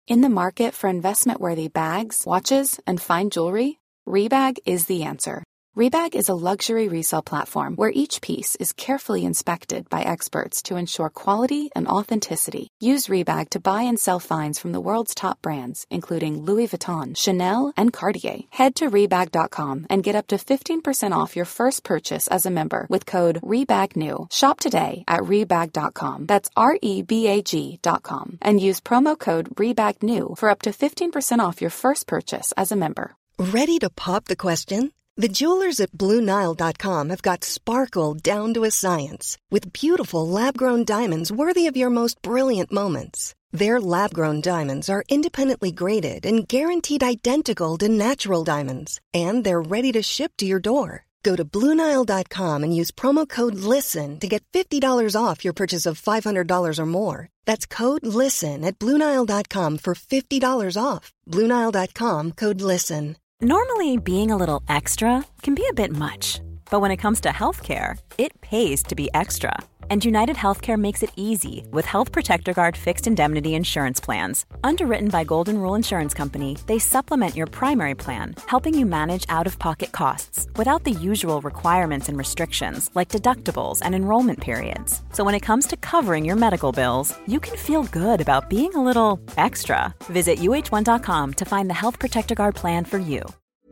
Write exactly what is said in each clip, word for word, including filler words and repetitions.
In the market for investment-worthy bags, watches, and fine jewelry, Rebag is the answer. Rebag is a luxury resale platform where each piece is carefully inspected by experts to ensure quality and authenticity. Use Rebag to buy and sell finds from the world's top brands, including Louis Vuitton, Chanel, and Cartier. Head to Rebag dot com and get up to fifteen percent off your first purchase as a member with code REBAGNEW. Shop today at Rebag dot com. That's R E B A G dot com. And use promo code REBAGNEW for up to fifteen percent off your first purchase as a member. Ready to pop the question? The jewelers at Blue Nile dot com have got sparkle down to a science with beautiful lab-grown diamonds worthy of your most brilliant moments. Their lab-grown diamonds are independently graded and guaranteed identical to natural diamonds, and they're ready to ship to your door. Go to Blue Nile dot com and use promo code LISTEN to get fifty dollars off your purchase of five hundred dollars or more. That's code LISTEN at Blue Nile dot com for fifty dollars off. Blue Nile dot com, code LISTEN. Normally, being a little extra can be a bit much, but when it comes to healthcare, it pays to be extra. And United Healthcare makes it easy with Health Protector Guard fixed indemnity insurance plans. Underwritten by Golden Rule Insurance Company, they supplement your primary plan, helping you manage out-of-pocket costs without the usual requirements and restrictions like deductibles and enrollment periods. So when it comes to covering your medical bills, you can feel good about being a little extra. Visit U H one dot com to find the Health Protector Guard plan for you.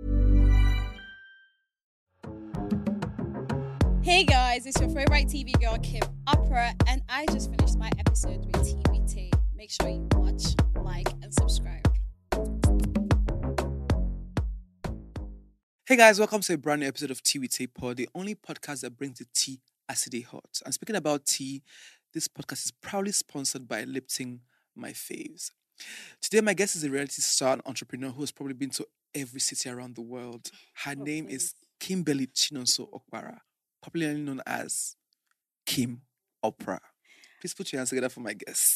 Hey guys, it's your favorite T V girl, Kim Opera, and I just finished my episode with T V T. Make sure you watch, like, and subscribe. Hey guys, welcome to a brand new episode of Tea with Tay Pod, the only podcast that brings the tea as it is hot. And speaking about tea, this podcast is proudly sponsored by Lipton, my faves. Today, my guest is a reality star and entrepreneur who has probably been to every city around the world. Her Oh, name please. is Kimberly Chinonso Okpara, popularly known as Kim Opera. Please put your hands together for my guest.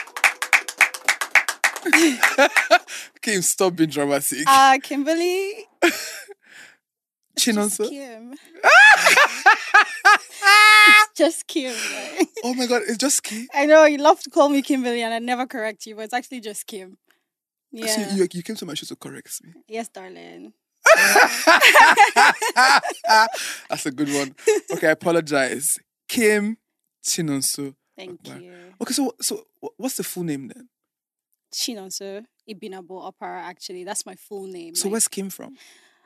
Kim, stop being dramatic. Uh, Kimberly. Chinonso. Just Kim. It's just Kim. Right? Oh my God, it's just Kim. I know you love to call me Kimberly, and I never correct you, but it's actually just Kim. Yeah. So you, you came to my show to correct me. Yes, darling. That's a good one. Okay, I apologize. Kim Chinonso. Thank Okpara. you. Okay, so so what's the full name then? Chinonso Ibinabo Opera, actually. That's my full name. So Like- where's Kim from?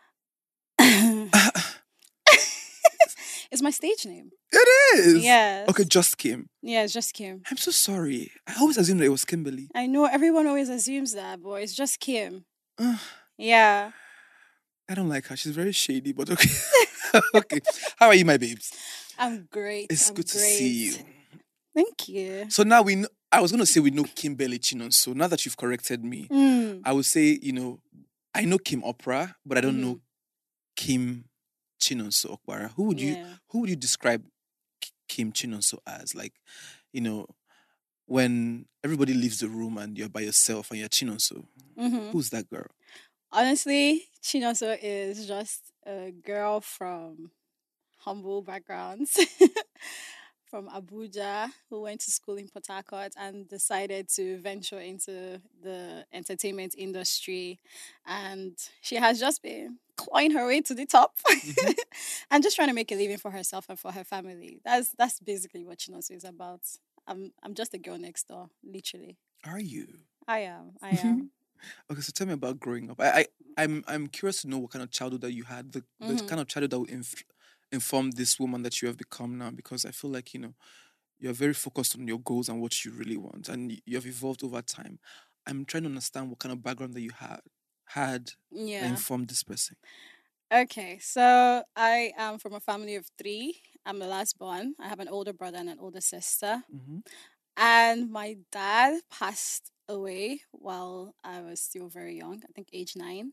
It's my stage name. It is. Yes. Okay, just Kim. Yeah, it's just Kim. I'm so sorry. I always assumed that it was Kimberly. I know everyone always assumes that, but it's just Kim. Ugh, Yeah. I don't like her. She's very shady, but okay. Okay. How are you, my babes? I'm great. It's I'm good to great. see you. Thank you. So now we know, I was going to say we know Kimberly Chinonso. Now that you've corrected me, Mm. I would say, you know, I know Kim Opera, but I don't Mhm. know Kim Chinonso Okpara. Who would you Yeah. who would you describe K- Kim Chinonso as? Like, you know, when everybody leaves the room and you're by yourself and you're Chinonso, Mhm. who's that girl? Honestly, Chinonso is just a girl from humble backgrounds. From Abuja, who went to school in Port Harcourt and decided to venture into the entertainment industry. And she has just been clawing her way to the top and just trying to make a living for herself and for her family. That's that's basically what Chinonso is about. I'm I'm just a girl next door, literally. Are you? I am. I am. Okay, so tell me about growing up. I, I I'm I'm curious to know what kind of childhood that you had, the, the Mhm. kind of childhood that will inf- inform this woman that you have become now, because I feel like, you know, you're very focused on your goals and what you really want, and y- you have evolved over time. I'm trying to understand what kind of background that you had had that Yeah. informed this person. Okay, so I am from a family of three. I'm the last born. I have an older brother and an older sister. Mm-hmm. And my dad passed away while I was still very young, I think age nine.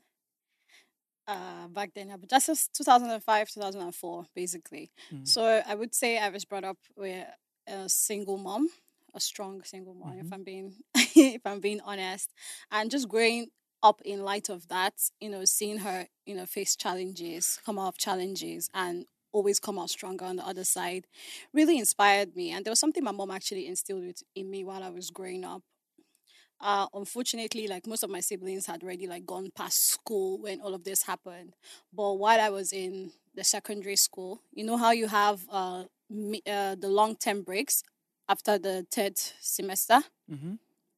Uh, back then, but that's just two thousand five, two thousand four, basically. Mm. So I would say I was brought up with a single mom, a strong single mom, Mhm. if I'm being if I'm being honest, and just growing up in light of that, you know, seeing her, you know, face challenges, come out of challenges, and always come out stronger on the other side, really inspired me. And there was something my mom actually instilled with, in me while I was growing up. uh, unfortunately, like most of my siblings had already like gone past school when all of this happened. But while I was in the secondary school, you know how you have uh, me, uh the long term breaks after the third semester. Mm-hmm.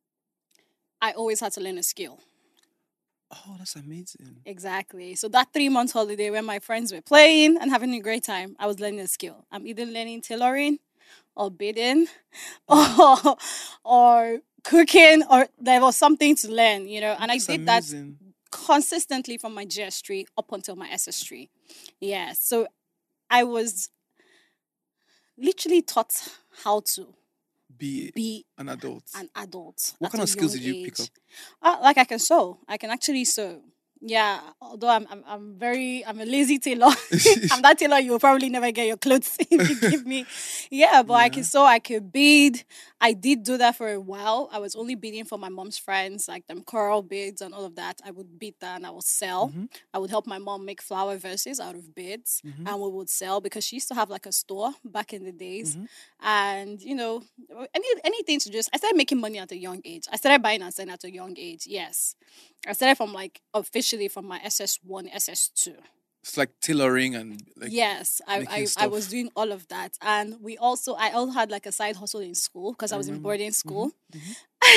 I always had to learn a skill. Oh, that's amazing. Exactly. So that three month holiday when my friends were playing and having a great time, I was learning a skill. I'm either learning tailoring or bidding or or cooking, or there was something to learn, you know. And That's I did amazing. that consistently from my G S three up until my S S three. Yeah. So I was literally taught how to Be be an adult. an adult. What at kind a of skills young did you pick age. up? Uh, like I can sew. I can actually sew. Yeah, although I'm I'm, I'm very I'm a lazy tailor. I'm that tailor you will probably never get your clothes if you give me. Yeah, but I can Yeah. sew. I could bead. I did do that for a while. I was only beading for my mom's friends, like them coral beads and all of that. I would bead that and I would sell. Mm-hmm. I would help my mom make flower vases out of beads, Mm-hmm. and we would sell because she used to have like a store back in the days. Mm-hmm. And you know, any anything to just I started making money at a young age. I started buying and selling at a young age. Yes, I started from like officially from my S S one, S S two. It's like tailoring and like Yes, I, making I I stuff. was doing all of that, and we also I also had like a side hustle in school because I, I was in remember. boarding school. Mhm.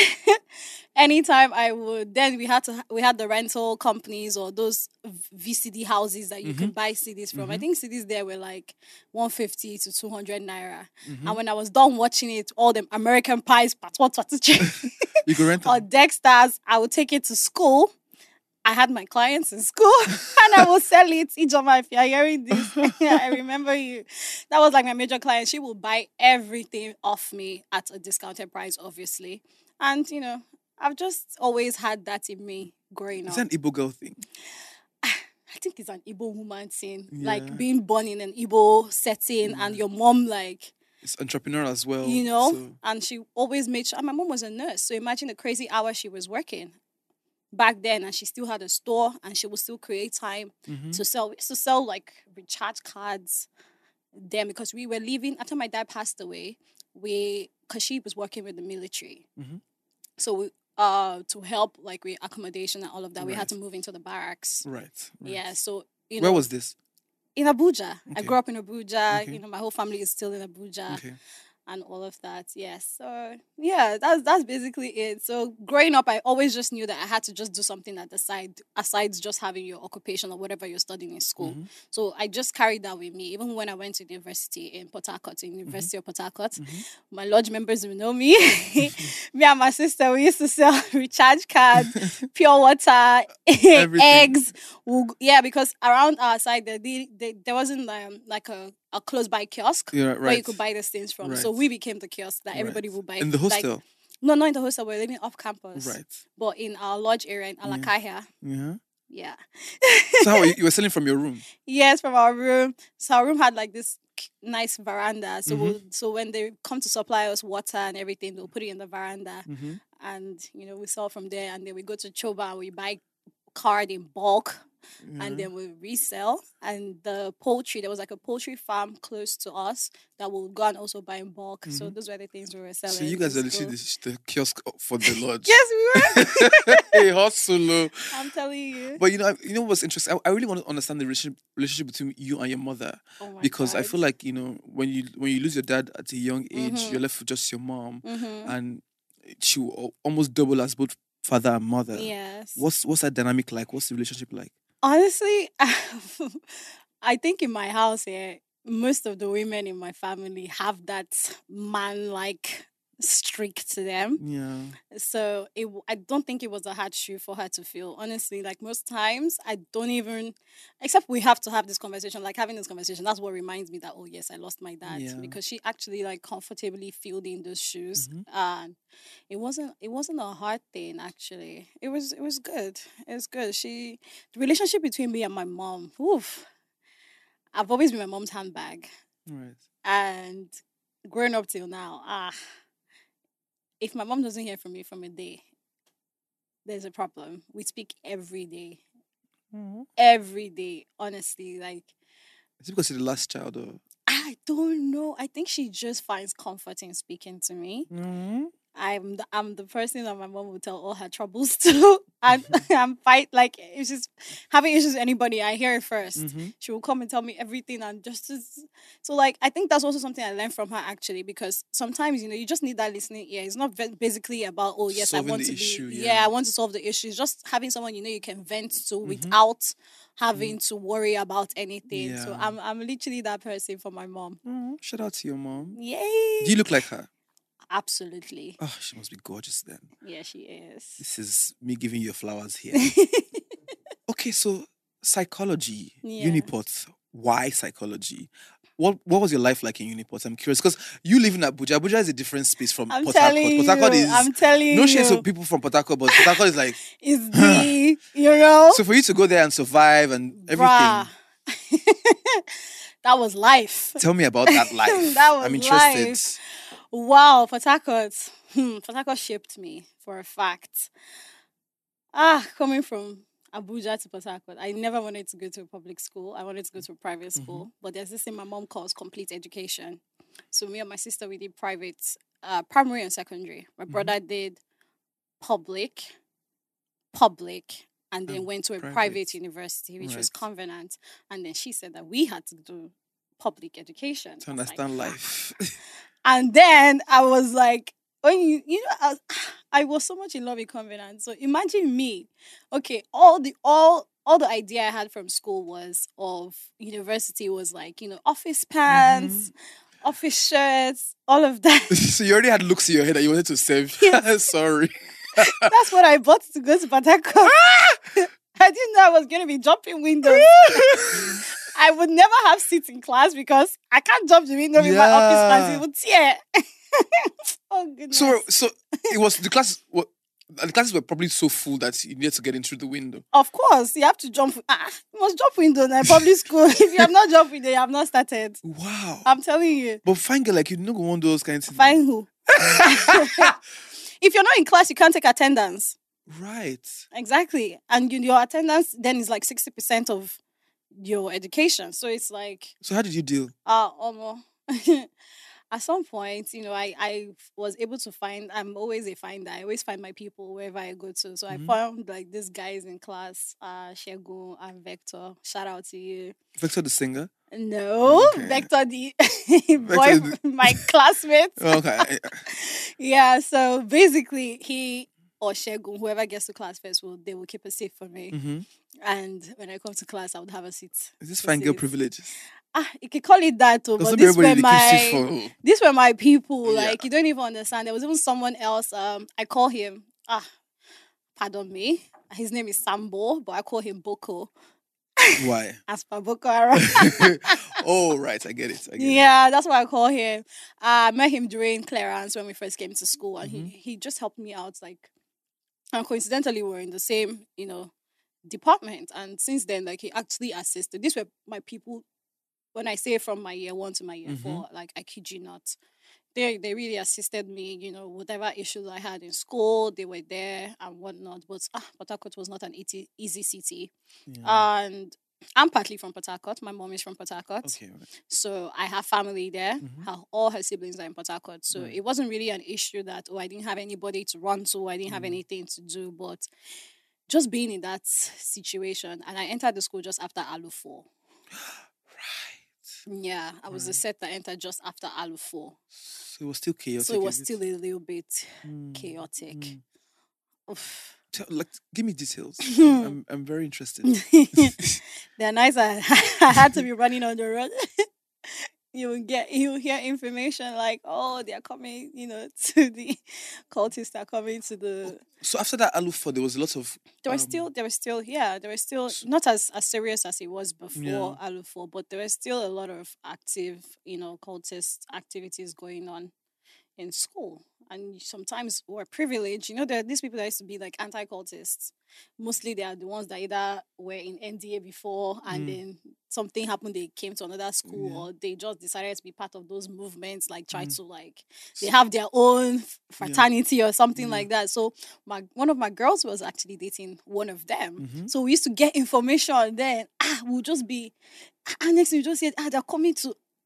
Anytime I would, then we had to we had the rental companies or those V C D houses that you could buy C Ds from. I think C Ds there were like one fifty to two hundred naira, and when I was done watching it, all them American Pies, part one, part two, You could rent or them. Dexters, I would take it to school. I had my clients in school and I would sell it. Ijoma, if you're hearing this, I remember you. That was like my major client. She would buy everything off me at a discounted price, obviously. And, you know, I've just always had that in me growing Is up. that an Igbo girl thing? I think it's an Igbo woman thing. Yeah. Like being born in an Igbo setting and your mom, like, It's entrepreneur as well. you know, So, and she always made sure. And my mom was a nurse. So imagine the crazy hours she was working back then, and she still had a store and she would still create time mhm. to sell. We used to sell like recharge cards then because we were leaving after my dad passed away. We, because she was working with the military. Mhm. So we, uh, to help like with accommodation and all of that, we Right. had to move into the barracks. Right. right. Yeah. So, you Where know, was this? in Abuja. I Okay. grew up in Abuja. Okay. You know, my whole family is still in Abuja. Okay. And all of that, yes. So yeah, that's that's basically it. So growing up, I always just knew that I had to just do something at the side, aside just having your occupation or whatever you're studying in school. Mhm. So I just carried that with me, even when I went to university in Port Harcourt, in Mm-hmm. University of Port Harcourt. My lodge members will know me. Me and my sister, we used to sell recharge cards, pure water, Everything. eggs. We'll, yeah, because around our side there, they, they, there wasn't um, like a, a close by kiosk Yeah, where you right. could buy these things from. So Right. we became the kiosk that everybody Right. would buy. In the like- hostel. no, not in the hostel. We're living off campus. Right. But in our lodge area in Alakaya. Yeah. Yeah. So how, you, you were selling from your room? Yes, from our room. So our room had like this k- nice veranda. So Mhm. we'll, so when they come to supply us water and everything, they'll put it in the veranda. Mm-hmm. And, you know, we sell from there. And then we go to Choba and we buy card in bulk. And then we resell. And the poultry, there was like a poultry farm close to us that we'll go and also buy in bulk. So those were the things we were selling. So you guys in are literally school. the, the kiosk for the lodge. Yes, we were. Hey, hustle. I'm telling you. But you know, I- you know what's interesting? I, I really want to understand the relationship relationship between you and your mother, Oh my because I God. feel like, you know, when you when you lose your dad at a young age, Mhm. you're left with just your mom, Mhm. and she will al- almost double as both father and mother. Yes. What's what's that dynamic like? What's the relationship like? Honestly, I think in my house here, most of the women in my family have that man-like streak to them. Yeah. So it, w- I don't think it was a hard shoe for her to feel. Honestly, like most times, I don't even, except we have to have this conversation. Like having this conversation, that's what reminds me that oh yes, I lost my dad, Yeah. because she actually like comfortably filled in those shoes, Mhm. and it wasn't it wasn't a hard thing actually. It was it was good. It was good. She the relationship between me and my mom. Oof, I've always been my mom's handbag, Right. and growing up till now, ah. If my mom doesn't hear from me from a day, there's a problem. We speak every day. Every day, honestly. Like, Is it because you're the last child, or? I don't know. I think she just finds comfort in speaking to me. Mm-hmm. I'm the, I'm the person that my mom would tell all her troubles to, and I'm fight like if she's having issues with anybody, I hear it 1st Mm-hmm. She will come and tell me everything, and just so like I think that's also something I learned from her actually, because sometimes you know you just need that listening ear. It's not ve- basically about oh yes Solving I want the to issue, be yeah. yeah I want to solve the issue. It's just having someone you know you can vent to Mm-hmm. without having to worry about anything. So Yeah. I'm I'm literally that person for my mom. Oh, shout out to your mom. Yay! Do you look like her? Absolutely. Oh, she must be gorgeous then. Yeah, she is. This is me giving you flowers here. Okay, so psychology, Yeah. Uniport. Why psychology? What what was your life like in Uniport? I'm curious because you live in Abuja. Abuja is a different space from I'm Port Harcourt. telling Port Harcourt you, is I'm telling no shade you. to people from Port Harcourt, but Port Harcourt is like It's the, you know, so for you to go there and survive and everything. bruh. That was life. Tell me about that life. That was I'm interested. life. Wow, Port Harcourt. Hmm, Port Harcourt shaped me for a fact. Ah, coming from Abuja to Port Harcourt, I never wanted to go to a public school. I wanted to go to a private school. Mm-hmm. But there's this thing my mom calls complete education. So me and my sister, we did private, uh, primary and secondary. My Mm-hmm. brother did public, public, and then And went to a private. private, university, which was Right. Covenant. And then she said that we had to do public education. To I was like, understand life. and then I was like, when you, you know, I was, I was so much in love with Covenant. So imagine me, okay, all the all all the idea I had from school was of university was like, you know, office pants, Mm-hmm. office shirts, all of that. So you already had looks in your head that you wanted to save. Yes. Sorry. That's what I bought to go to Port Harcourt. I didn't know I was going to be jumping windows. I would never have seats in class because I can't jump the window with my office pants. It would tear. Oh, goodness. So so it was the class. What the classes were probably so full that you needed to get in through the window. Of course, you have to jump. Ah, you must jump window in a public school. If you have not jumped window, you have not started. Wow. I'm telling you. But fine girl, like you don't want those kinds of Find who? If you're not in class, you can't take attendance. Right. Exactly. And you, your attendance then is like sixty percent of your education. So it's like, So how did you deal? uh, almost. At some point, you know, I, I was able to find, I'm always a finder. I always find my people wherever I go to. So Mhm. I found like these guys in class, uh, Shegun and Vector. Shout out to you. Victor the singer. No, Okay. Vector the boy, the- my classmate. Okay. Yeah, so basically he or Shegun, whoever gets to class first, will they will keep a seat for me. Mm-hmm. And when I come to class, I would have a seat. Is this to fine girl sit. privilege? Ah, you can call it that too, Doesn't but these were everybody keep seat my for? these were my people. Yeah. Like you don't even understand. There was even someone else. Um, I call him ah, pardon me. His name is Sambo, but I call him Boko. Why? As per Boko Haram. Oh, right. I get it. I get it. Yeah, that's what I call him. Uh, I met him during clearance when we first came to school, and Mhm. he he just helped me out. Like, and coincidentally, we were in the same you know department, and since then, like he actually assisted. These were my people. When I say from my year one to my year Mhm. four, like I kid you not, they they really assisted me. You know, whatever issues I had in school, they were there and whatnot. But ah, Port Harcourt was not an easy easy city, Yeah. and I'm partly from Port Harcourt. My mom is from Port Harcourt. Okay. Right. So I have family there. Mhm. Her, all her siblings are in Port Harcourt. So Right. it wasn't really an issue that, oh, I didn't have anybody to run to. I didn't have Mm. anything to do. But just being in that situation. And I entered the school just after Alu four. Right. Yeah, I was the Right. set that entered just after Alu four. So it was still chaotic. So it was is still a little bit Mm, chaotic. mm. Oof. Tell, like, give me details. I'm, I'm very interested. They're nice. I, I had to be running on the road. You will get, you will hear information like, oh, they are coming, you know, to the cultists are coming to the. So after that Alufa, there was a lot of. There were um, still, there were still, yeah, there were still s- not as, as serious as it was before Yeah. Alu four, but there were still a lot of active, you know, cultist activities going on in school. And sometimes we're privileged. You know, there are these people that used to be like anti-cultists. Mostly they are the ones that either were in N D A before and Mm. then something happened, they came to another school Yeah. or they just decided to be part of those movements, like try Mm. to like, they have their own fraternity or something Yeah. like that. So my one of my girls was actually dating one of them. Mhm. So we used to get information then. Ah, we'll just be, ah, next thing you just say, ah, they're coming to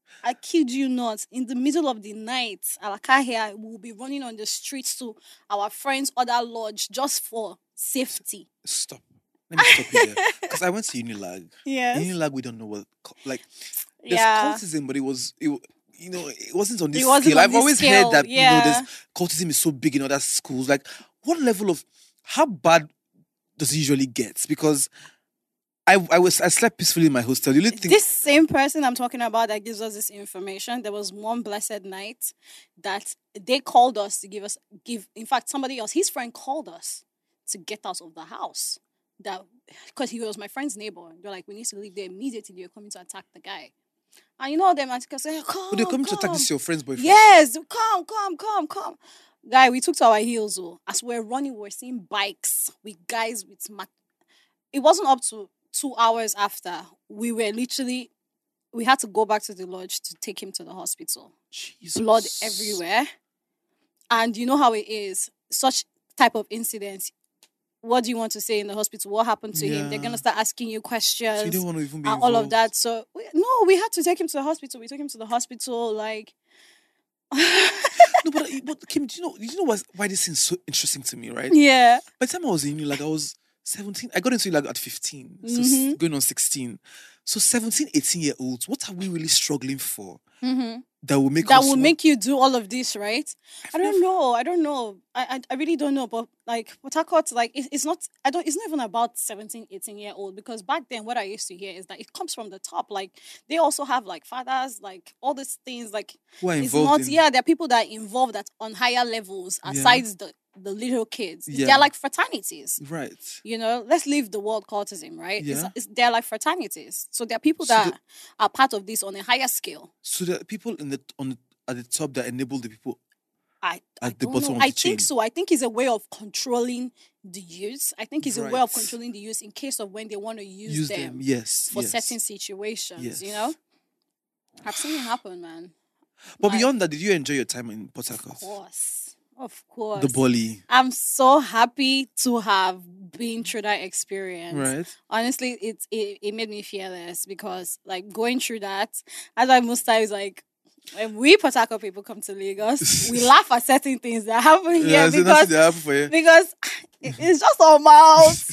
I kid you not. In the middle of the night, our car here will be running on the streets to our friend's other lodge just for safety. Stop. Let me stop you there. Because I went to Unilag. Yes. In Unilag, we don't know what, like, there's Yeah. cultism, but it was, it, you know, it wasn't on this It wasn't scale. on I've this always scale, heard that, yeah. you know, there's cultism is so big in other schools. Like, what level of, how bad does it usually get? Because I I was I slept peacefully in my hostel. You really think This same person I'm talking about that gives us this information, there was one blessed night that they called us to give us, give, in fact, somebody else, his friend called us to get us out of the house. That because he was my friend's neighbor. They're like, we need to leave there immediately. They're coming to attack the guy. And you know them, and I say, come, oh, they're coming come. to attack this your friend's boyfriend? Yes, come, come, come, come. Guy, we took to our heels. Oh. As we're running, we're seeing bikes with guys with... Ma- it wasn't up to two hours after. We were literally... We had to go back to the lodge to take him to the hospital. Jesus. Blood everywhere. And you know how it is. Such type of incidents. What do you want to say in the hospital? What happened to him? They're Yeah. going to start asking you questions. So you don't want to even be and all of involved. that. So, we, no, we had to take him to the hospital. We took him to the hospital, like... No, but, but Kim, do you know, do you know what's, why this is so interesting to me, right? Yeah. By the time I was in Unilag, I was seventeen. I got into Unilag at fifteen. So s- Mhm. going on sixteen. So seventeen, eighteen year olds, what are we really struggling for Mm-hmm. that will make That us will want- make you do all of this, right? I don't never- know. I don't know. I, I I really don't know. But like Port Harcourt, like it, it's not. I don't. It's not even about seventeen, eighteen year old, because back then what I used to hear is that it comes from the top. Like they also have like fathers, like all these things. Like who are it's involved not. in Yeah, there are people that are involved at on higher levels Yeah. aside the the little kids. Yeah. They're like fraternities. right. You know, let's leave the word cultism, right? It's, Yeah. it's, they're like fraternities. So there are people So that the- are part of this on a higher scale. So there are people in the on the, at the top that enable the people I, I at the don't bottom know. of I the think chain. so. I think it's a way of controlling the youth. I think it's a way of Right. controlling the youth in case of when they want to use, use them, them. Yes. for yes. certain situations. You Yes. know, I've seen it happen, man. But Like, beyond that, did you enjoy your time in Port of Harcourt? course, of course. The Bali, I'm so happy to have been through that experience. right? Honestly, it, it it made me fearless because like going through that, as I most times like when we Port Harcourt people come to Lagos, we laugh at certain things that happen here Yeah, so because that's the happen for you. because it- it's just our mouth.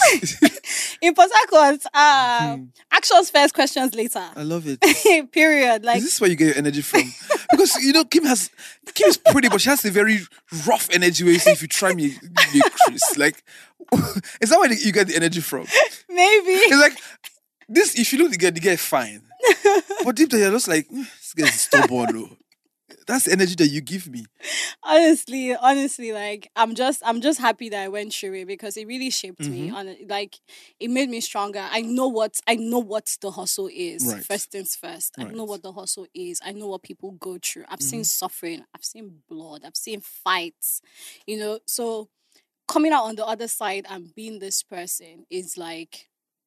In Port Harcourt, uh, Hmm. actions first, questions later. I love it. Period. Like Is this where you get your energy from? Because you know Kim has Kim is pretty, but she has a very rough energy where you say, if you try me, you be a Chris. Like, is that where you get the energy from? maybe. It's like this. If you look the girl, the girl is fine, but deep down you're just like, "Mm, this girl is stubborn. Though." That's the energy that you give me. honestly honestly like i'm just i'm just happy that I went through it because it really shaped me Mhm. on like it made me stronger. I know what i know what the hustle is. Right. First things first, I know Right. what the hustle is. I know what people go through. I've seen Mhm. suffering, I've seen blood, I've seen fights, you know. So coming out on the other side and being this person is like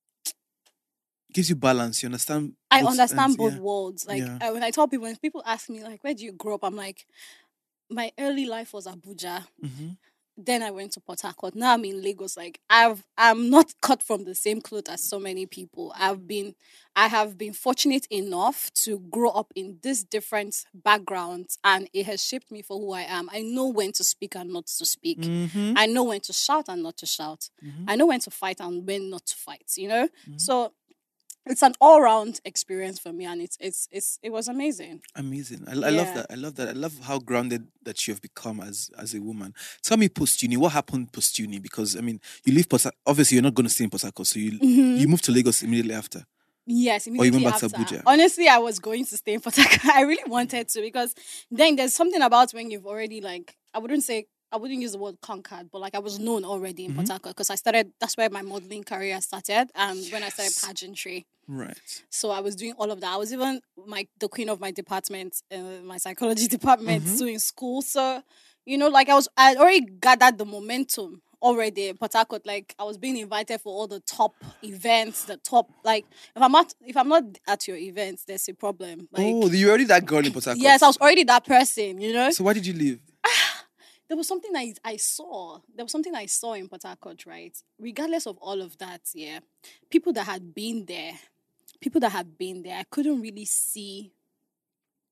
Gives you balance. You understand? I both understand ends, both yeah. worlds. Like Yeah. uh, when I tell people, when people ask me like, where do you grow up? I'm like, my early life was Abuja. Mhm. Then I went to Port Harcourt. Now I'm in Lagos. Like I've, I'm not cut from the same cloth as so many people. I've been, I have been fortunate enough to grow up in these different backgrounds, and it has shaped me for who I am. I know when to speak and not to speak. Mhm. I know when to shout and not to shout. Mhm. I know when to fight and when not to fight. You know, Mhm. so it's an all-round experience for me, and it's it's it's it was amazing. Amazing. I, I love Yeah. that. I love that. I love how grounded that you have become as as a woman. Tell me post uni, what happened post uni? Because I mean, you leave Port Har- obviously you're not going to stay in Port Harcourt, so you Mhm. you moved to Lagos immediately after. Yes, you immediately went back to after. Abuja? Honestly, I was going to stay in Port Harcourt. I really wanted to because then there's something about when you've already like I wouldn't say I wouldn't use the word conquered, but like I was known already in Port Mhm. Harcourt because I started. That's where my modeling career started, and when I started Yes. pageantry. Right. So I was doing all of that. I was even my the queen of my department, uh, my psychology department, Mhm. so in school. So you know, like I was, I already gathered the momentum already in Port Harcourt. Like I was being invited for all the top events, the top. Like if I'm not, if I'm not at your events, there's a problem. Like oh, you were already that girl in Port Harcourt. yes, I was already that person. You know, So why did you leave? there was something I I saw. There was something I saw in Port Harcourt, right? Regardless of all of that, yeah, people that had been there, people that had been there, I couldn't really see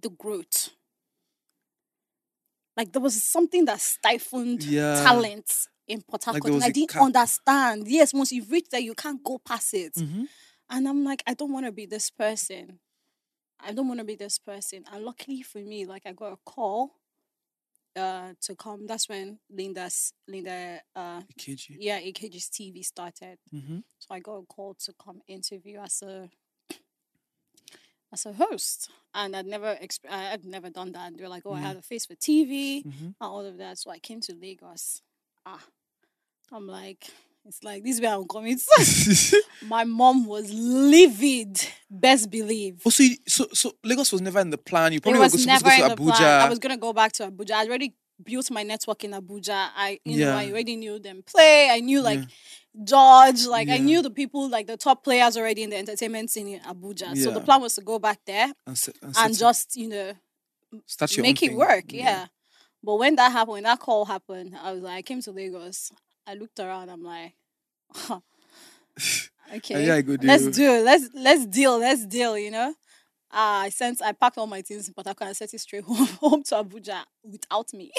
the growth. Like there was something that stifled Yeah. talent in Port Like Harcourt. there was and I a didn't cap. understand. Yes, once you've reached there, you can't go past it. Mm-hmm. And I'm like, I don't want to be this person. I don't want to be this person. And luckily for me, like I got a call uh to come. That's when Linda's Linda uh K G. yeah, A K G's T V started. Mm-hmm. So I got a call to come interview as a as a host, and I'd never exp- I had never done that. And they were like, "Oh, I Yeah. had a face for T V Mm-hmm. and all of that." So I came to Lagos. Ah, I'm like, it's like this way I'm coming. My mom was livid. Best believe. Oh, so, you, so so Lagos was never in the plan. You It probably were was supposed never to go in to the Abuja. plan. I was gonna go back to Abuja. I already built my network in Abuja. I, you know, Yeah. I already knew them play. I knew like Yeah. George. Like I Yeah. knew the people, like the top players already in the entertainment scene in Abuja. So the Yeah. plan was to go back there and, se- and, and set- just, you know, start your make own it thing. work. Yeah. But when that happened, when that call happened, I was like, I came to Lagos. I looked around. I'm like, okay, yeah, I go let's do. do it. Let's let's deal. Let's deal. You know. Uh, I sent. I packed all my things in Port Harcourt and sent it straight home, home to Abuja without me.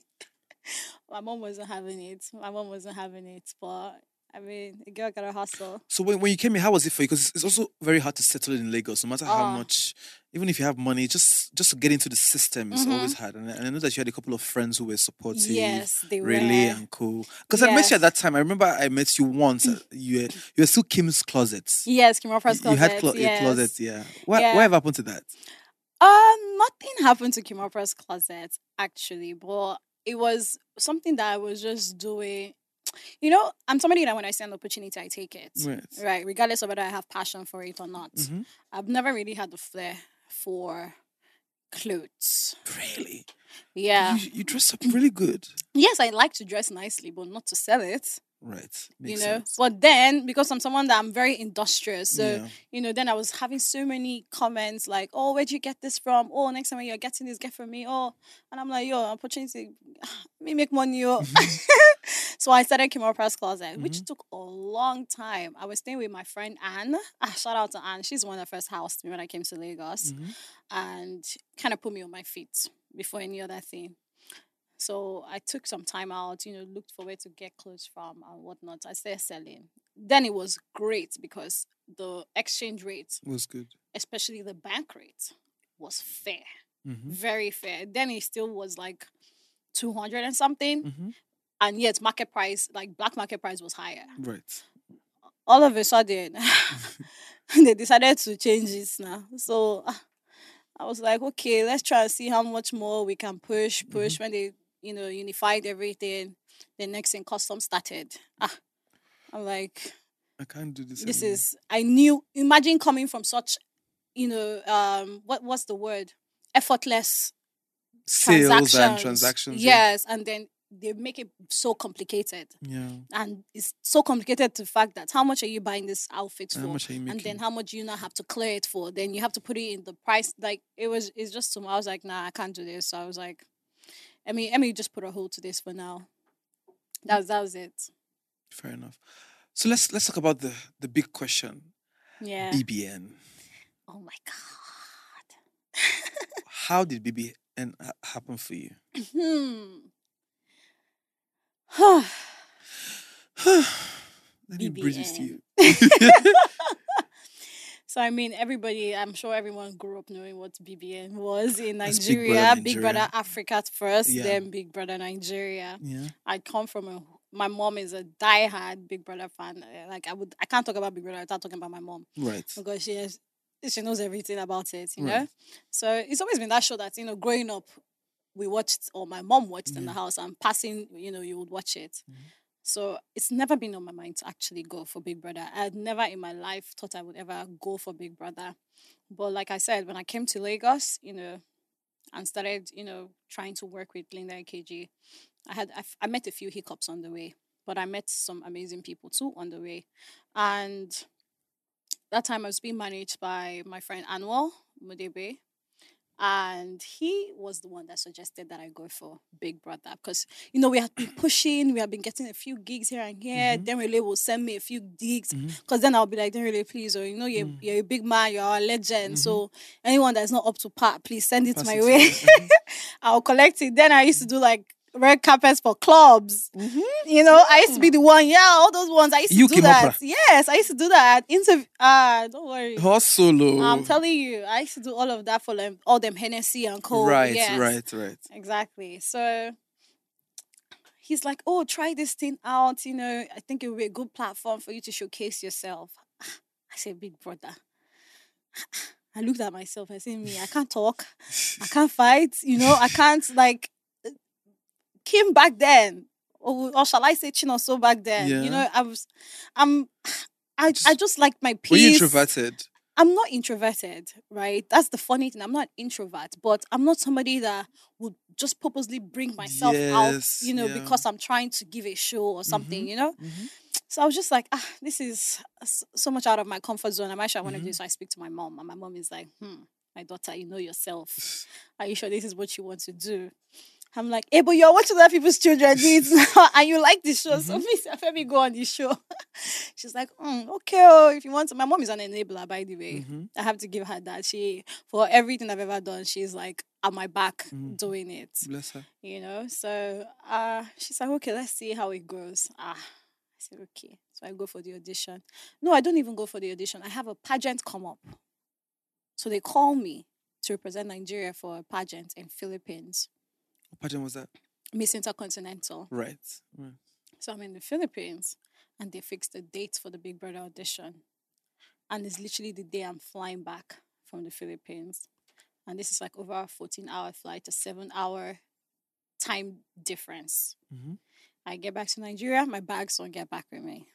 My mom wasn't having it. My mom wasn't having it. But I mean, a girl gotta hustle. So when, when you came here, how was it for you? Because it's also very hard to settle in Lagos, no matter how Ah. much, even if you have money, just just to get into the system is Mhm. always hard. And, I- and I know that you had a couple of friends who were supportive, Yes, they really were. and cool. Because I met you Yes. at that time. I remember I met you once. uh, You were, you were still Kim's closets. Yes, Kimura Press You Closet. had clo- yes. your closet, yeah. What Yeah. whatever happened to that? Uh, nothing happened to Kimura Press Closet actually, but it was something that I was just doing. You know, I'm somebody that when I see an opportunity, I take it. Right. Right, regardless of whether I have passion for it or not. Mhm. I've never really had the flair for clothes. Really? Yeah. You, you dress up really good. Yes, I like to dress nicely, but not to sell it. Right. you Makes know, sense. but then because I'm someone that I'm very industrious, so Yeah. you know, then I was having so many comments like, "Oh, where'd you get this from? Oh, next time when you're getting this, get from me." Oh, and I'm like, "Yo, opportunity, let me make money." Yo. So I started Kimura Press Closet, which Mhm. took a long time. I was staying with my friend Anne. Ah, shout out to Anne. She's the one that first housed me when I came to Lagos, Mhm. and kind of put me on my feet before any other thing. So I took some time out, you know, looked for where to get clothes from and whatnot. I started selling. Then it was great because the exchange rate, Was good. especially the bank rate, was fair, Mm-hmm. very fair. Then it still was like two hundred and something, Mm-hmm. and yet market price, like black market price, was higher. Right. All of a sudden, they decided to change this now. So ah, I was like, okay, let's try and see how much more we can push, push. When they, you know, unified everything, the next thing custom started. Ah, I'm like, I can't do this. this anymore. is, I knew, imagine coming from such, you know, um, what what's the word? Effortless sales transactions. and transactions. yeah. Yes, and then they make it so complicated. Yeah. And it's so complicated to the fact that how much are you buying this outfit And for? how much are you And then making? how much you now have to clear it for? Then you have to put it in the price. Like it was, it's just too much. I was like, nah, I can't do this. So I was like, let me, let me just put a hold to this for now. That was, that was it. Fair enough. So let's let's talk about the the big question. Yeah. B B N. Oh my God. How did B B N ha- happen for you? Hmm. Let me bridge this to you. So I mean, everybody, I'm sure everyone grew up knowing what B B N was in That's Big Nigeria. Brother Big Nigeria. Brother Africa at first, Yeah. then Big Brother Nigeria. Yeah. I come from a. My mom is a diehard Big Brother fan. Uh, Like I would, I can't talk about Big Brother without talking about my mom Right. because she has, she knows everything about it. You know, Right. so it's always been that show that you know, growing up, we watched or my mom watched in the Yeah. house and passing, you know, you would watch it. Mhm. So it's never been on my mind to actually go for Big Brother. I had never in my life thought I would ever go for Big Brother. But like I said, when I came to Lagos, you know, and started, you know, trying to work with Linda and K G, I had I, f- I met a few hiccups on the way, but I met some amazing people too on the way. And that time I was being managed by my friend Anwar Mudebe. And he was the one that suggested that I go for Big Brother because, you know, we had been pushing, we had been getting a few gigs here and here. Mm-hmm. Denrele will send me a few gigs because Mm-hmm. then I'll be like, Denrele, please, or, you know, you're, Mm. you're a big man, you're a legend. Mhm. So anyone that's not up to par, please send it Pass my it to way. me. Mhm. I'll collect it. Then I used to do like red carpets for clubs. Mhm. You know, I used to be the one, yeah, all those ones. I used to You do came that. opera. Yes, I used to do that. Interview. Ah, don't worry. Horse solo. I'm telling you, I used to do all of that for them, all them Hennessy and Co. Right, Yes, right, right. exactly. So he's like, "Oh, try this thing out. You know, I think it would be a good platform for you to showcase yourself." I said, "Big Brother." I looked at myself. I said, "Me, I can't talk. I can't fight. You know, I can't like." Kim back then, or, or shall I say Chinonso back then? Yeah. You know, I was, I'm, I, Just- I just like my peace. Were you introverted? I'm not introverted, right? That's the funny thing. I'm not introvert, but I'm not somebody that would just purposely bring myself out, Yes, you know, yeah. because I'm trying to give a show or something, Mhm, you know? mhm. So I was just like, ah, this is s- so much out of my comfort zone. I'm actually, I want to do Mhm. this. So I speak to my mom, and my mom is like, hmm, my daughter, you know yourself. Are you sure this is what you want to do? I'm like, hey, but you're watching other people's children do it now, and you like this show, so Mhm. please let me go on this show. She's like, mm, okay, oh, if you want to. My mom is an enabler, by the way. Mhm. I have to give her that. She, for everything I've ever done, she's like at my back Mhm. doing it, Bless her. you know. So uh, she's like, okay, let's see how it goes. Ah, I said, okay. So I go for the audition. No, I don't even go for the audition. I have a pageant come up. So they call me to represent Nigeria for a pageant in Philippines. What pageant was that? Miss Intercontinental. Right. right. So I'm in the Philippines and they fixed the date for the Big Brother audition. And it's literally the day I'm flying back from the Philippines. And this is like over a fourteen hour flight, a seven hour time difference. Mhm. I get back to Nigeria, my bags don't get back with me.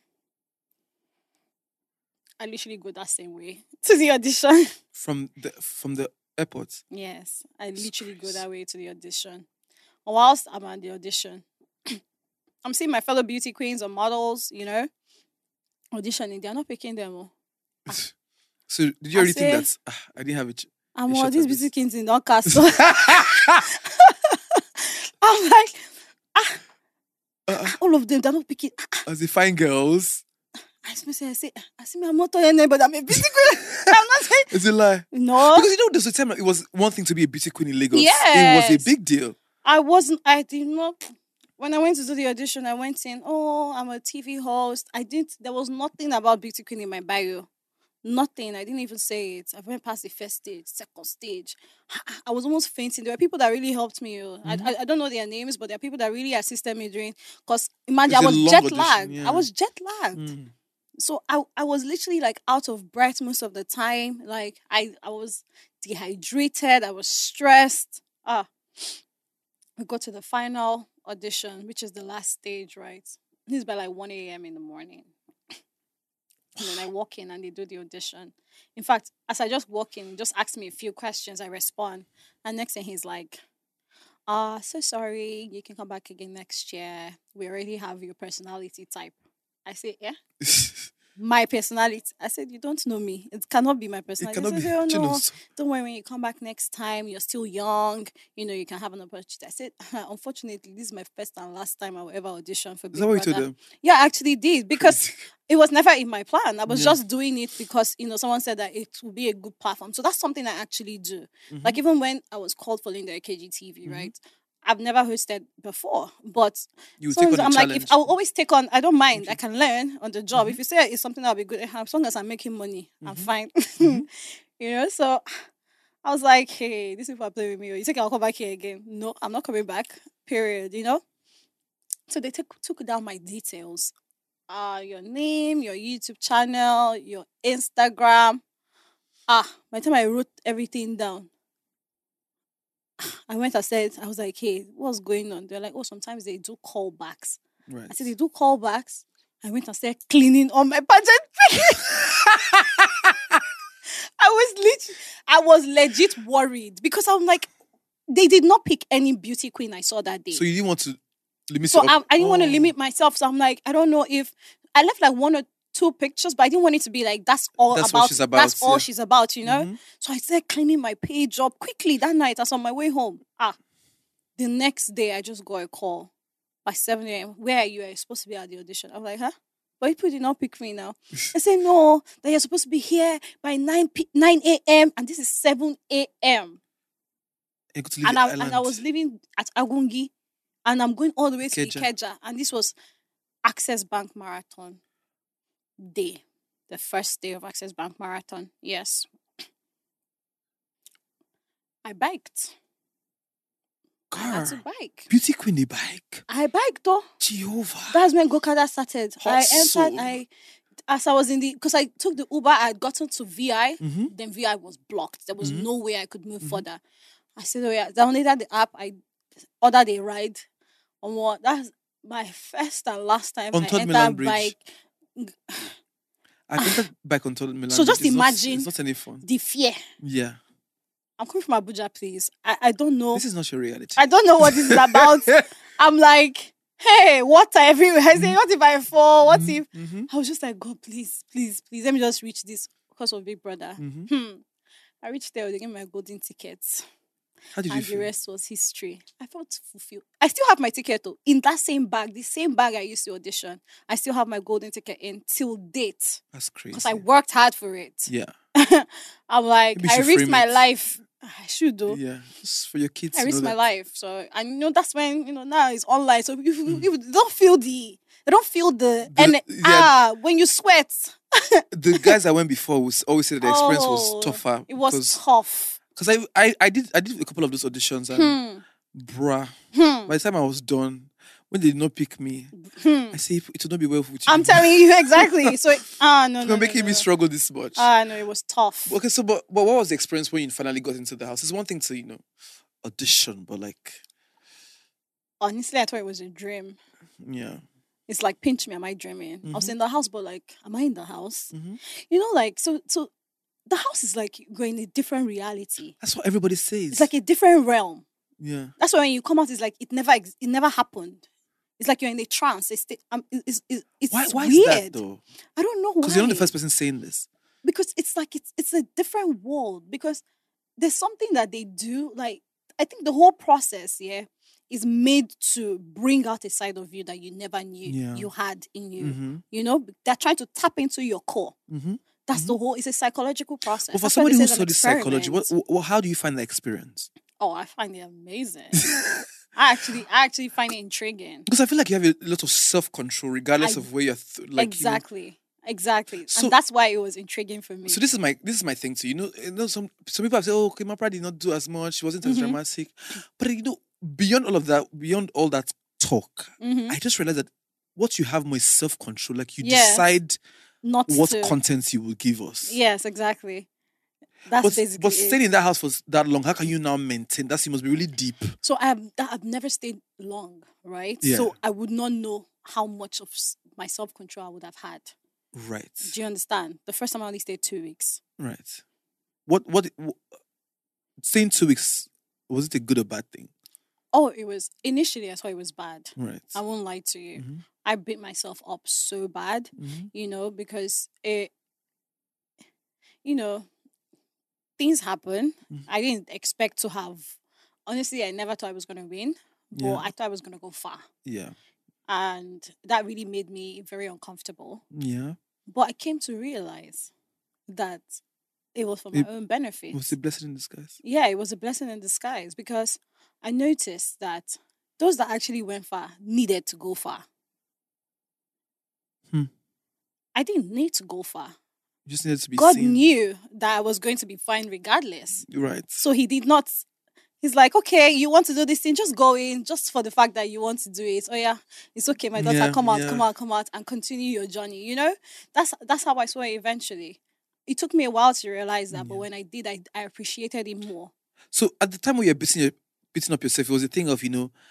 I literally go that same way to the audition. From the from the airport. Yes, I Jesus literally go Christ. that way to the audition. And whilst I'm at the audition, I'm seeing my fellow beauty queens or models, you know, auditioning. They're not picking them. Oh. So did you I already think say- that ah, I didn't have it? I'm A all shot these at beauty this. queens in Newcastle. I'm like, Uh, all of them, they're not picking. as the fine girls. I say, I say, I say, I'm not telling anybody I'm a beauty queen. I'm not saying, It's a lie. no. Because you know, there's a time it was one thing to be a beauty queen in Lagos. It Yes. was a big deal. I wasn't, I did not. When I went to do the audition, I went in, oh, I'm a T V host. I didn't, there was nothing about beauty queen in my bio. Nothing. I didn't even say it. I went past the first stage, second stage. I was almost fainting. There were people that really helped me. oh. I, I I don't know their names, but there are people that really assisted me during. Because imagine, It's I a was long jet audition, lagged. yeah. I was jet lagged. Mm. So I, I was literally like out of breath most of the time. Like I, I was dehydrated. I was stressed. Ah, we got to the final audition, which is the last stage, right? This is by like one a.m. in the morning. And then I walk in and they do the audition. In fact, as I just walk in, just ask me a few questions, I respond. And next thing he's like, ah, so sorry, you can come back again next year. We already have your personality type. I say, yeah? My personality. I said, you don't know me. It cannot be my It personality. cannot I be. said, oh, no, Chinos. don't worry, when you come back next time, you're still young. You know, you can have an opportunity. I said, unfortunately, this is my first and last time I will ever audition for Big Is that what you Brother. told them? Yeah, I actually did because it was never in my plan. I was Yeah. just doing it because, you know, someone said that it would be a good platform. So that's something I actually do. Mhm. Like even when I was called for Linda K G T V, Mhm. right? I've never hosted before, but You would take sometimes on I'm the like, challenge. if I will always take on, I don't mind. Okay. I can learn on the job. Mhm. If you say it's something that'll be good, as long as I'm making money, I'm Mhm. fine. Mhm. You know, so I was like, hey, these people are playing with me. You think I'll come back here again? No, I'm not coming back. Period. You know. So they took took down my details, uh, your name, your YouTube channel, your Instagram. Ah, by the time I wrote everything down, I went. I said, I was like, hey, what's going on? They're like, oh, sometimes they do callbacks. Right. I said, they do callbacks. I went and started cleaning on my pageant pic. I was legit, I was legit worried because I'm like, they did not pick any beauty queen I saw that day. So you didn't want to limit So it I, up? I didn't want to Oh. limit myself. So I'm like, I don't know if I left like one or two pictures, but I didn't want it to be like that's all That's about, what she's about, That's all yeah. she's about, you know? Mhm. So I started cleaning my page up quickly that night. I was on my way home. Ah, the next day I just got a call by seven a.m. Where are you? Are you supposed to be at the audition? I'm like, huh? But people did not pick me now. I say, no, that you're supposed to be here by nine a.m. and this is seven a.m. You got to leave And the I, island. and I was living at Agungi and I'm going all the way to Ikeja. Ikeja. And this was Access Bank Marathon day. The first day of Access Bank Marathon. Yes. I biked. I had to Girl, bike. beauty queen the bike. I biked though. Jehovah. That's when Gokada started. I Hustle. entered, I, as I was in the, because I took the Uber, I had gotten to V I, Mhm. then V I was blocked. There was Mhm. no way I could move further. I said, oh yeah, downloaded the app, I ordered a ride. On what? That's my first and last time On I Third entered Milan Bridge. bike. I've entered bike on Third Milan So just Bridge. It's not- imagine- it's not any fun. The fear. Yeah. I'm coming from Abuja, please. I, I don't know. This is not your reality. I don't know what this is about. I'm like, hey, water everywhere. I say, what if I fall? What if? Mhm. I was just like, God, please, please, please, let me just reach this because of Big Brother. Mhm. Hmm. I reached there, they gave me my golden ticket. How did you And the feel? rest was history. I felt fulfilled. I still have my ticket though. In that same bag, the same bag I used to audition. I still have my golden ticket in till date. That's crazy. Because I worked hard for it. Yeah. I'm like, Maybe you I should risked frame my it. life. I should though. Yeah. Just for your kids. I to risked know my that. life. So I know that's when, you know, now it's online. So you, Mm. you don't feel the they don't feel the, The- and yeah. ah when you sweat. The guys that went before was always said that the experience Oh, was tougher. It was because tough. Because I, I, I did I did a couple of those auditions and Hmm. bruh, Hmm. by the time I was done, when they did not pick me, Hmm. I say it will not be well with you. I'm telling you exactly. So ah no no. You're no, making no. me struggle this much. Ah no, it was tough. Okay, so but, but what was the experience when you finally got into the house? It's one thing to, you know, audition, but like, Honestly, I thought it was a dream. yeah. It's like, pinch me, am I dreaming? I was Mhm. in the house, but like, am I in the house? Mhm. You know, like so so the house is like you're in a different reality. That's what everybody says. It's like a different realm. yeah. That's why when you come out, it's like it never ex- it never happened. It's like you're in a trance. It's um, it's it's, it's Why why weird. is that though? I don't know why. Because you're not the first person saying this. Because it's like it's it's a different world. Because there's something that they do. Like I think the whole process, yeah, is made to bring out a side of you that you never knew Yeah. you had in you. Mm-hmm. You know, they're trying to tap into your core. Mm-hmm. That's the whole. It's a psychological process. But for That's why they somebody say who it's an studies psychology, what, experiment. what how do you find the experience? Oh, I find it amazing. I actually, I actually find it intriguing. Because I feel like you have a lot of self control, regardless I- of where you're th- like you know. exactly, exactly, So- and that's why it was intriguing for me. So this is my this is my thing too. You know, you know some some people have said, "Oh, okay, Mapra did not do as much. She wasn't as Mhm. dramatic." But you know, beyond all of that, beyond all that talk, Mhm. I just realized that what you have more is self control. Like you Yes. decide Not what to, content you will give us. Yes, exactly. That's But, basically but it. staying in that house for that long, how can you now maintain that? It must be really deep. So I've I've never stayed long, right? Yeah. So I would not know how much of s- my self control I would have had. Right. Do you understand? The first time I only stayed two weeks. Right. What what, what staying two weeks, was it a good or bad thing? Oh, it was initially I thought it was bad. Right. I won't lie to you. Mhm. I beat myself up so bad, Mhm. you know, because it, you know, things happen. Mhm. I didn't expect to have. Honestly, I never thought I was going to win, but Yeah. I thought I was going to go far. Yeah. And that really made me very uncomfortable. Yeah. But I came to realize that it was for my It- own benefit. It was a blessing in disguise. Yeah, it was a blessing in disguise because I noticed that those that actually went far needed to go far. Hmm. I didn't need to go far. You just needed to be God seen. knew that I was going to be fine regardless. Right. So he did not. He's like, okay, you want to do this thing, just go in, just for the fact that you want to do it. Oh yeah, it's okay, my daughter, Yeah, come out, yeah. come out, come out, and continue your journey. You know, that's that's how I saw it eventually. It took me a while to realize that, but Yeah. when I did, I, I appreciated it more. So at the time when you're beating, your, beating up yourself, it was a thing of, you know,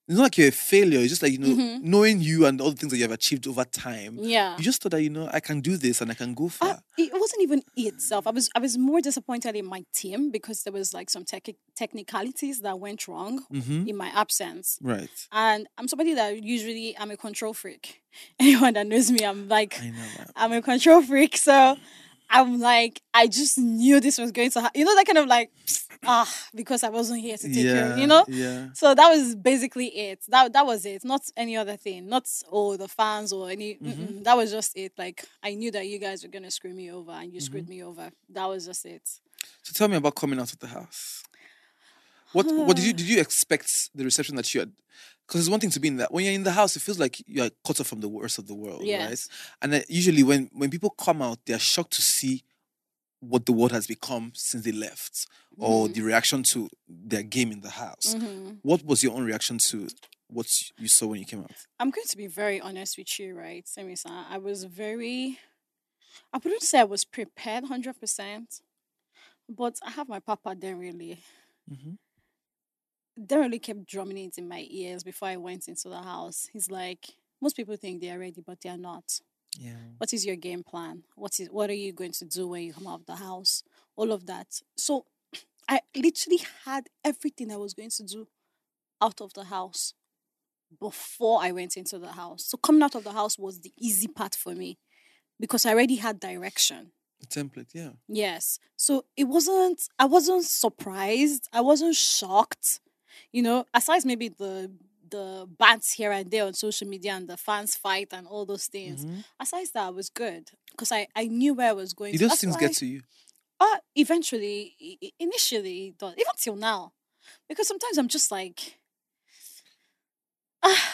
it's not like you're a failure. It's just like, you know, Mhm. knowing you and all the things that you have achieved over time. Yeah. You just thought that, you know, I can do this and I can go far. Uh, it wasn't even it itself. I was I was more disappointed in my team because there was like some tech technicalities that went wrong Mhm. in my absence. Right. And I'm somebody that usually I'm a control freak. Anyone that knows me, I'm like I know, man. I'm a control freak. So I'm like, I just knew this was going to happen. You know, that kind of like, ah, because I wasn't here to take care of, Yeah, you know? yeah. So that was basically it. That that was it. Not any other thing. Not, oh, the fans or any, Mm-hmm. mm-mm. That was just it. Like, I knew that you guys were going to screw me over and you screwed Mm-hmm. me over. That was just it. So tell me about coming out of the house. What what did you did you expect the reception that you had? Because it's one thing to be in that when you're in the house, it feels like you're cut off from the worst of the world, Yes. right? And then usually when when people come out, they're shocked to see what the world has become since they left, or Mm. the reaction to their game in the house. Mhm. What was your own reaction to what you saw when you came out? I'm going to be very honest with you, right? Semi-san. I was very, I wouldn't say I was prepared one hundred percent, but I have my papa there really. Mm-hmm. They really kept drumming it in my ears before I went into the house. He's like, most people think they are ready, but they are not. Yeah. What is your game plan? What is what are you going to do when you come out of the house? All of that. So I literally had everything I was going to do out of the house before I went into the house. So coming out of the house was the easy part for me because I already had direction. The template, yeah. Yes. So it wasn't, I wasn't surprised. I wasn't shocked. You know, aside maybe the the bants here and there on social media and the fans fight and all those things. Mhm. Aside that, I was good because I, I knew where I was going. Did to. those That's things why- get to you? Uh, eventually, i- i- initially, it does. Even till now. Because sometimes I'm just like, ah.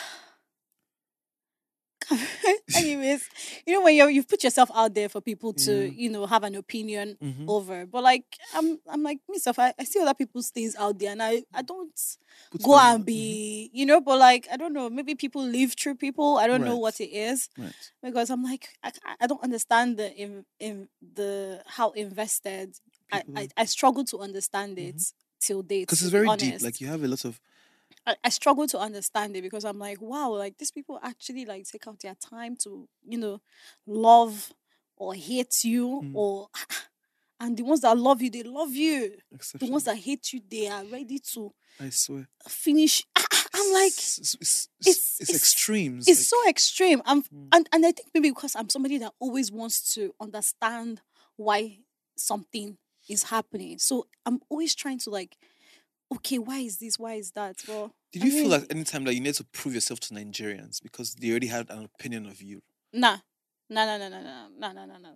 Anyways, you know, when you you've put yourself out there for people to, Yeah. you know, have an opinion Mhm. over. But like, I'm I'm like myself, I, I see other people's things out there and I, I don't Put go them- and be, you know, but like, I don't know, maybe people live through people. I don't know Right. what it is. Right. Because I'm like, I, I don't understand the in, in the how invested. I, People I, are. I struggle to understand it till date. Because to it's be very honest. deep. Like you have a lot of I, I struggle to understand it because I'm like, wow, like these people actually like take out their time to, you know, love or hate you Mm. or and the ones that love you, they love you. The exceptions. ones that hate you, they are ready to I swear. finish. I'm like, it's, it's, it's, it's- it's it's- extremes. it's like- so extreme. I'm Mm. and, and I think maybe because I'm somebody that always wants to understand why something is happening. So I'm always trying to like, okay, why is this? Why is that? Well, Did I you feel mean, like any time that you need to prove yourself to Nigerians because they already had an opinion of you? Nah. No, no, no, no, no, no, no, no,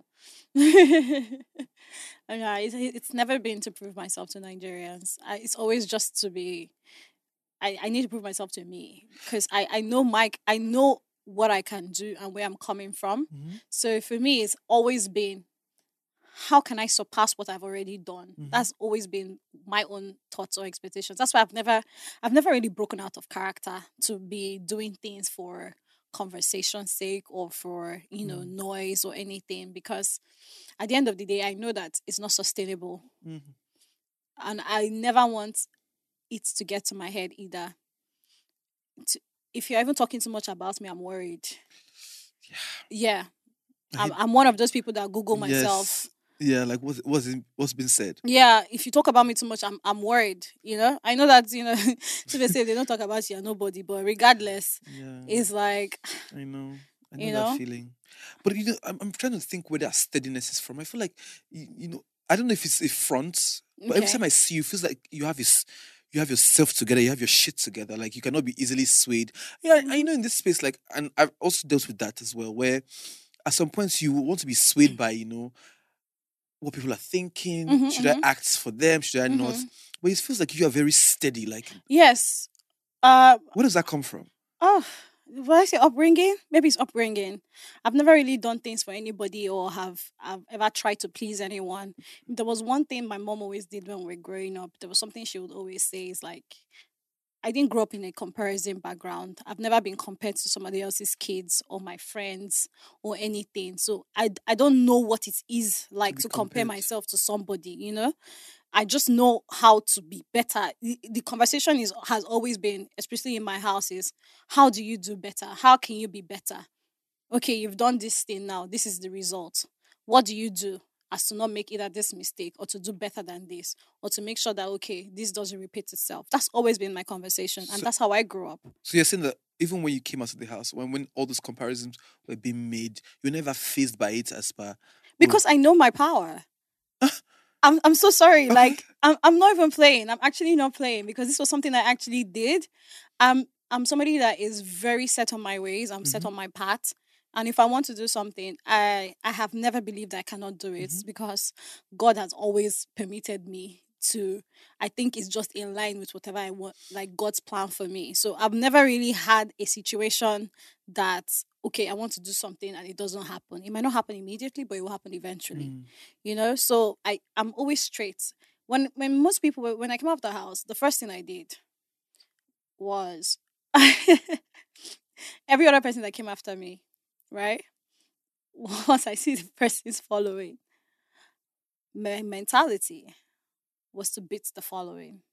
no. No, it's, it's never been to prove myself to Nigerians. I, it's always just to be. I, I need to prove myself to me because I, I know Mike. I know what I can do and where I'm coming from. Mhm. So for me, it's always been, how can I surpass what I've already done? Mhm. That's always been my own thoughts or expectations. That's why I've never, I've never really broken out of character to be doing things for conversation's sake or for, you know, Mm. noise or anything. Because at the end of the day, I know that it's not sustainable, Mhm. and I never want it to get to my head either. To, if you're even talking too much about me, I'm worried. Yeah. Yeah, I I'm, hate- I'm one of those people that Google myself. Yes. Yeah, like what's what's in- what's been said. Yeah, if you talk about me too much, I'm I'm worried. You know, I know that you know. So they say they don't talk about you, you're nobody. But regardless, Yeah. it's like I know. I know You that know? feeling. But you know, I'm, I'm trying to think where that steadiness is from. I feel like you, you know, I don't know if it's a front, but every Okay. time I see you, it feels like you have this you have yourself together, you have your shit together. Like you cannot be easily swayed. Yeah, I, I know in this space, like, and I've also dealt with that as well, where at some points you want to be swayed by, you know, what people are thinking. Mhm, Should mhm. I act for them? Should I not? Mhm. But it feels like you are very steady. Like, yes. Uh where does that come from? oh, what I say upbringing? Maybe it's upbringing. I've never really done things for anybody or have I've ever tried to please anyone. There was one thing my mom always did when we were growing up. There was something she would always say is like, I didn't grow up in a comparison background. I've never been compared to somebody else's kids or my friends or anything. So I, I don't know what it is like be to compare compared. myself to somebody, you know? I just know how to be better. The, the conversation is has always been, especially in my house, is how do you do better? How can you be better? Okay, you've done this thing now. This is the result. What do you do as to not make either this mistake or to do better than this or to make sure that, okay, this doesn't repeat itself? That's always been my conversation. And So- that's how I grew up. So you're saying that even when you came out of the house, when, when all those comparisons were being made, you were never faced by it as per Because I know my power. I'm I'm so sorry. Okay. Like I'm I'm not even playing. I'm actually not playing because this was something I actually did. Um I'm somebody that is very set on my ways. I'm set Mhm. on my path. And if I want to do something, I I have never believed I cannot do it Mhm. because God has always permitted me to. I think it's just in line with whatever I want, like God's plan for me. So I've never really had a situation that, okay, I want to do something and it doesn't happen. It might not happen immediately, but it will happen eventually. Mm. You know, so I I'm always straight. When when most people were- when I came out of the house, the first thing I did was every other person that came after me, right? Once I see the person's following, my mentality was to beat the following.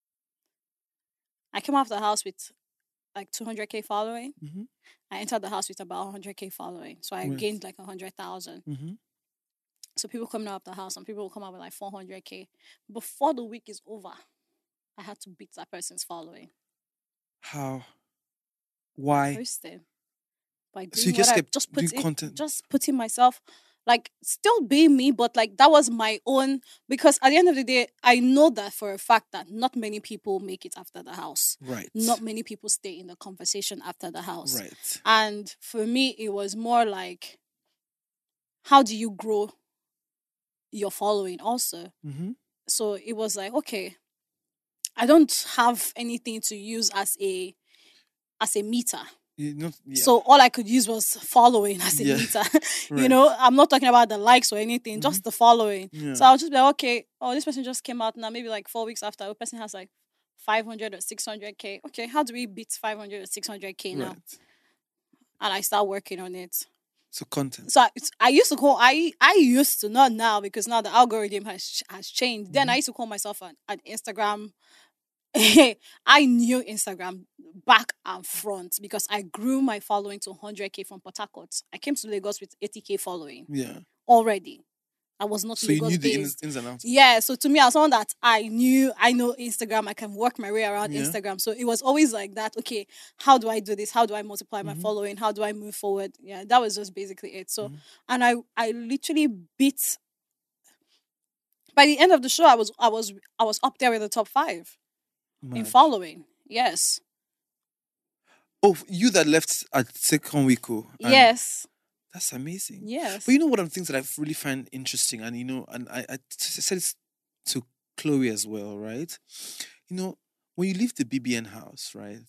I came out of the house with like two hundred k following. Mhm. I entered the house with about one hundred k following. So I Right. gained like one hundred thousand. Mhm. So people coming out of the house, and people will come out with like four hundred k. Before the week is over, I had to beat that person's following. How? Why? Posting. By So you doing just what I kept just doing put it, content. just putting myself, like still being me, but like that was my own, because at the end of the day, I know that for a fact that not many people make it after the house. Right. Not many people stay in the conversation after the house. Right. And for me, it was more like, how do you grow your following also? Mm-hmm. So it was like, okay, I don't have anything to use as a as a meter. You know, yeah. So all I could use was following as a Yeah. meter. You Right. know, I'm not talking about the likes or anything, Mhm. just the following. Yeah. So I'll just be like, okay, oh, this person just came out now, maybe like four weeks after, a person has like five hundred or six hundred k. Okay, how do we beat five hundred or six hundred k now? Right. And I start working on it. So content. So I, it's- I used to call I I used to, not now because now the algorithm has ch- has changed. Then Mhm. I used to call myself an, an Instagram. I knew Instagram back and front because I grew my following to one hundred k from Port Harcourt. I came to Lagos with eighty k following Yeah. already. I was not So you Lagos knew the ins, based. ins and outs. Yeah, so to me, as someone that I knew, I know Instagram, I can work my way around Yeah. Instagram. So it was always like that. Okay, how do I do this? How do I multiply my Mhm. following? How do I move forward? Yeah, that was just basically it. So, Mhm. and I, I literally beat. By the end of the show, I was, I was, I was up there with the top five in Mad. following. Yes, Oh, you that left at second week. Oh, and yes, That's amazing. yes. But you know what, I'm things that I really find interesting, and you know, and I, I t- said this to Chloe as well, right? You know, when you leave the B B N house, right?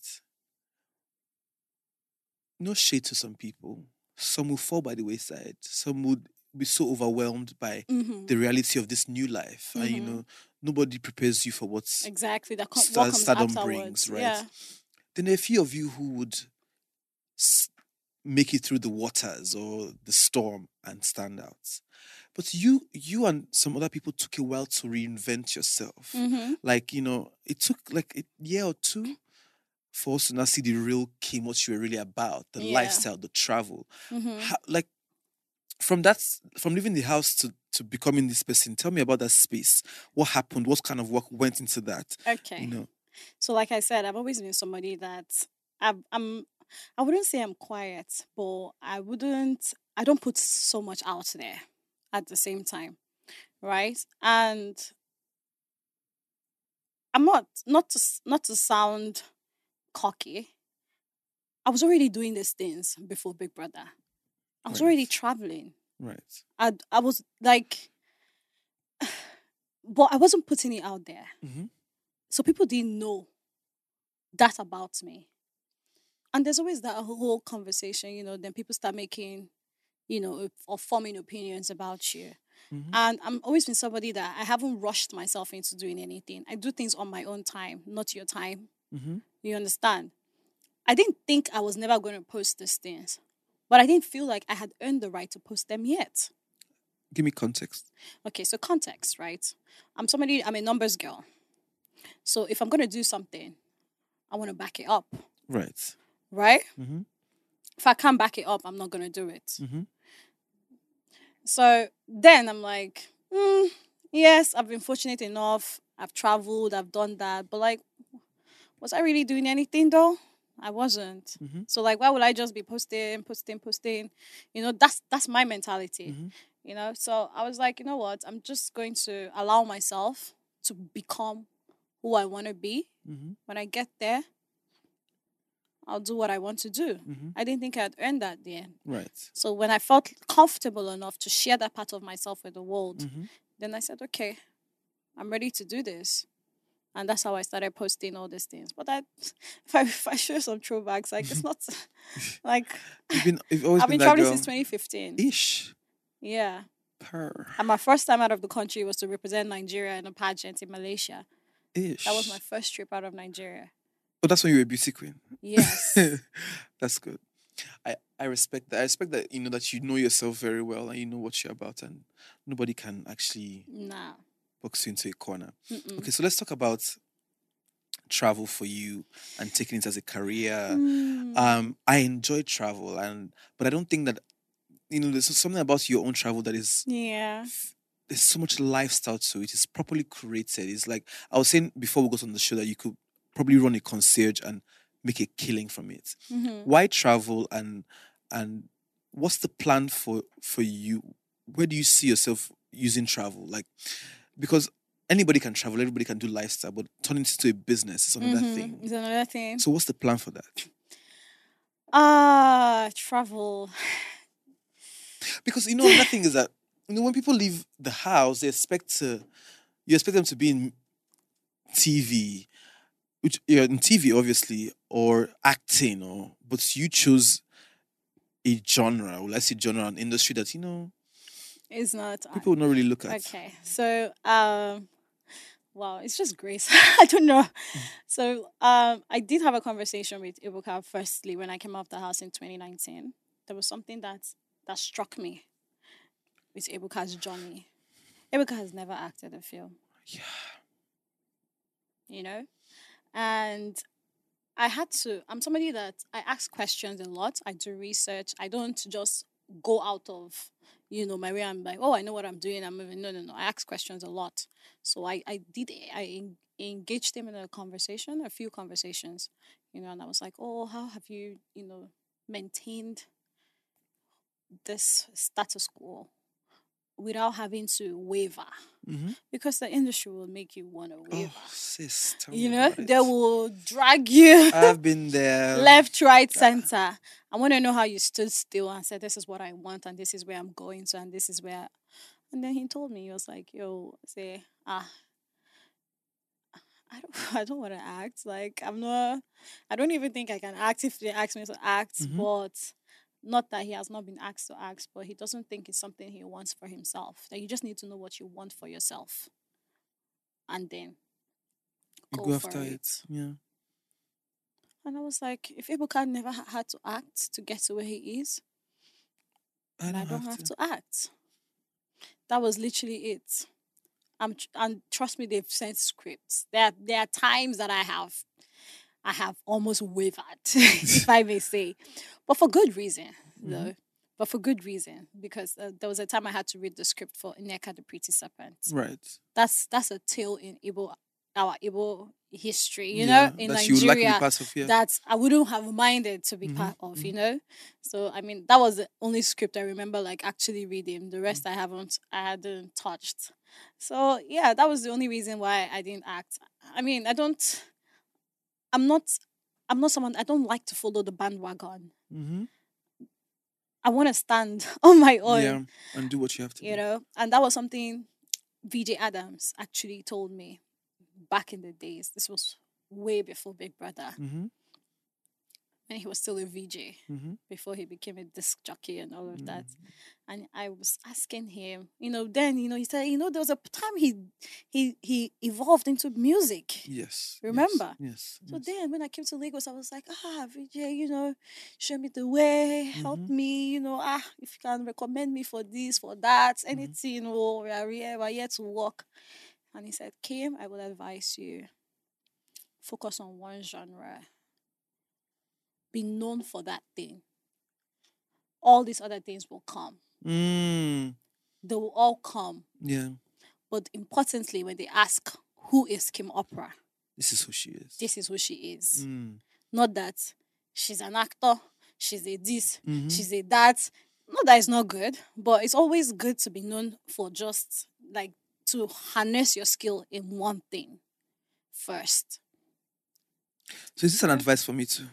No shade to some people. Some will fall by the wayside. Some would be so overwhelmed by Mm-hmm. the reality of this new life, and you Mhm. know, nobody prepares you for what's Exactly. That com- star- what comes stardom afterwards. brings, right? Yeah. Then there are a few of you who would s- make it through the waters or the storm and stand out. But you, you and some other people took a while to reinvent yourself. Mm-hmm. Like, you know, it took like a year or two for us to now see the real Kim, what you were really about, the Yeah. lifestyle, the travel. Mm-hmm. How, like, from that, from leaving the house to, to becoming this person, tell me about that space. What happened? What kind of work went into that? Okay. You know, So, like I said, I've always been somebody that I'm, I'm. I wouldn't say I'm quiet, but I wouldn't. I don't put so much out there at the same time, right? And I'm not not to s- not to sound cocky. I was already doing these things before Big Brother. I was Right. already traveling. right. I I was like, but I wasn't putting it out there, Mm-hmm. so people didn't know that about me. And there's always that whole conversation, you know, then people start making, you know, or forming opinions about you. Mm-hmm. And I'm always been somebody that I haven't rushed myself into doing anything. I do things on my own time, not your time. Mm-hmm. You understand? I didn't think I was never going to post these things, but I didn't feel like I had earned the right to post them yet. Give me context. Okay, so context, right? I'm somebody, I'm a numbers girl. So if I'm going to do something, I want to back it up, Right. right? Mm-hmm. If I can't back it up, I'm not going to do it. Mm-hmm. So then I'm like, mm, yes, I've been fortunate enough. I've traveled, I've done that. But like, was I really doing anything though? I wasn't. Mm-hmm. So like, why would I just be posting, posting, posting? You know, that's that's my mentality. Mm-hmm. You know, so I was like, you know what? I'm just going to allow myself to become who I want to be. Mm-hmm. When I get there, I'll do what I want to do. Mm-hmm. I didn't think I'd earn that there. Right. So when I felt comfortable enough to share that part of myself with the world, Mm-hmm. then I said, okay, I'm ready to do this. And that's how I started posting all these things. But I, if I, if I show some throwbacks, like it's not like You've been. You've always I've been been that traveling girl. since twenty fifteen. Ish. Yeah. Her. And my first time out of the country was to represent Nigeria in a pageant in Malaysia. Ish. That was my first trip out of Nigeria. Oh, that's when you were a beauty queen. Yes. That's good. I, I respect that. I respect that, you know, that you know yourself very well and you know what you're about and nobody can actually Nah. box you into a corner. Mm-mm. Okay, so let's talk about travel for you and taking it as a career. Mm. Um, I enjoy travel and but I don't think that, you know, there's something about your own travel that is Yeah. there's so much lifestyle to it. It's properly curated. It's like I was saying before we got on the show that you could probably run a concierge and make a killing from it. Mm-hmm. Why travel and and what's the plan for for you? Where do you see yourself using travel? Like because anybody can travel, everybody can do lifestyle, but turning it into a business is another Mm-hmm. thing. It's another thing. So what's the plan for that? Ah, travel. Because you know another thing is that you know when people leave the house, they expect to you expect them to be in T V, which yeah, in T V obviously, or acting, or but you chose a genre, or let's say genre, an industry that you know It's not. people would not really look at. Okay. So, um, wow, it's just grace. I don't know. So, um, I did have a conversation with Ibuka firstly when I came out of the house in twenty nineteen. There was something that that struck me with Ibuka's journey. Ibuka has never acted a film. Yeah. You know? And I had to, I'm somebody that I ask questions a lot. I do research. I don't just go out of, you know, my way. I'm like, oh, I know what I'm doing. I'm moving. No, no, no. I ask questions a lot. So I, I did, I en- engaged him in a conversation, a few conversations, you know, and I was like, oh, how have you, you know, maintained this status quo without having to waver? Mm-hmm. Because the industry will make you want to waver. Oh, sis, tell You me know, about it. they will drag you I've been there. left, right, center. I want to know how you stood still and said, this is what I want and this is where I'm going to and this is where. And then he told me, he was like, yo, say, ah, I don't, I don't want to act. Like, I'm not, I don't even think I can act if they ask me to act, Mhm. but not that he has not been asked to act, but he doesn't think it's something he wants for himself. That you just need to know what you want for yourself. And then You go, go for after it. it. Yeah. And I was like, if Ibuka never ha- had to act to get to where he is, I then don't, I don't have, have to. to act. That was literally it. I'm tr- and trust me, they've sent scripts. There, are- there are times that I have, I have almost wavered, if I may say, but for good reason, though. But for good reason, because uh, there was a time I had to read the script for Nneka the Pretty Serpent. Right. That's that's a tale in Igbo, our Igbo history, you Yeah, know, in that you would like to be Nigeria. part of, yeah. That I wouldn't have minded to be Mhm, part of, you know. So I mean, that was the only script I remember like actually reading. The rest I haven't, I hadn't touched. So yeah, that was the only reason why I didn't act. I mean, I don't. I'm not. I'm not someone. I don't like to follow the bandwagon. Mm-hmm. I want to stand on my own. Yeah, and do what you have to You do. know, and that was something V J Adams actually told me back in the days. This was way before Big Brother. Mm-hmm. when he was still a V J, Mm-hmm. before he became a disc jockey and all of Mm. that. And I was asking him, you know, then, you know, he said, you know, there was a time he he he evolved into music. Yes. Remember? Yes. So yes. then when I came to Lagos, I was like, ah, V J, you know, show me the way, help Mhm. me, you know, ah, if you can recommend me for this, for that, Mm-hmm. anything, you know, we are here, we're here to work. And he said, Kim, I would advise you, focus on one genre. Be known for that thing. All these other things will come. Mm. They will all come. Yeah. But importantly, when they ask, who is Kim Opera? This is who she is. This is who she is. Mm. Not that she's an actor, she's a this, Mhm. she's a that. Not that it's not good, but it's always good to be known for just like to harness your skill in one thing first. So is this an advice for me too?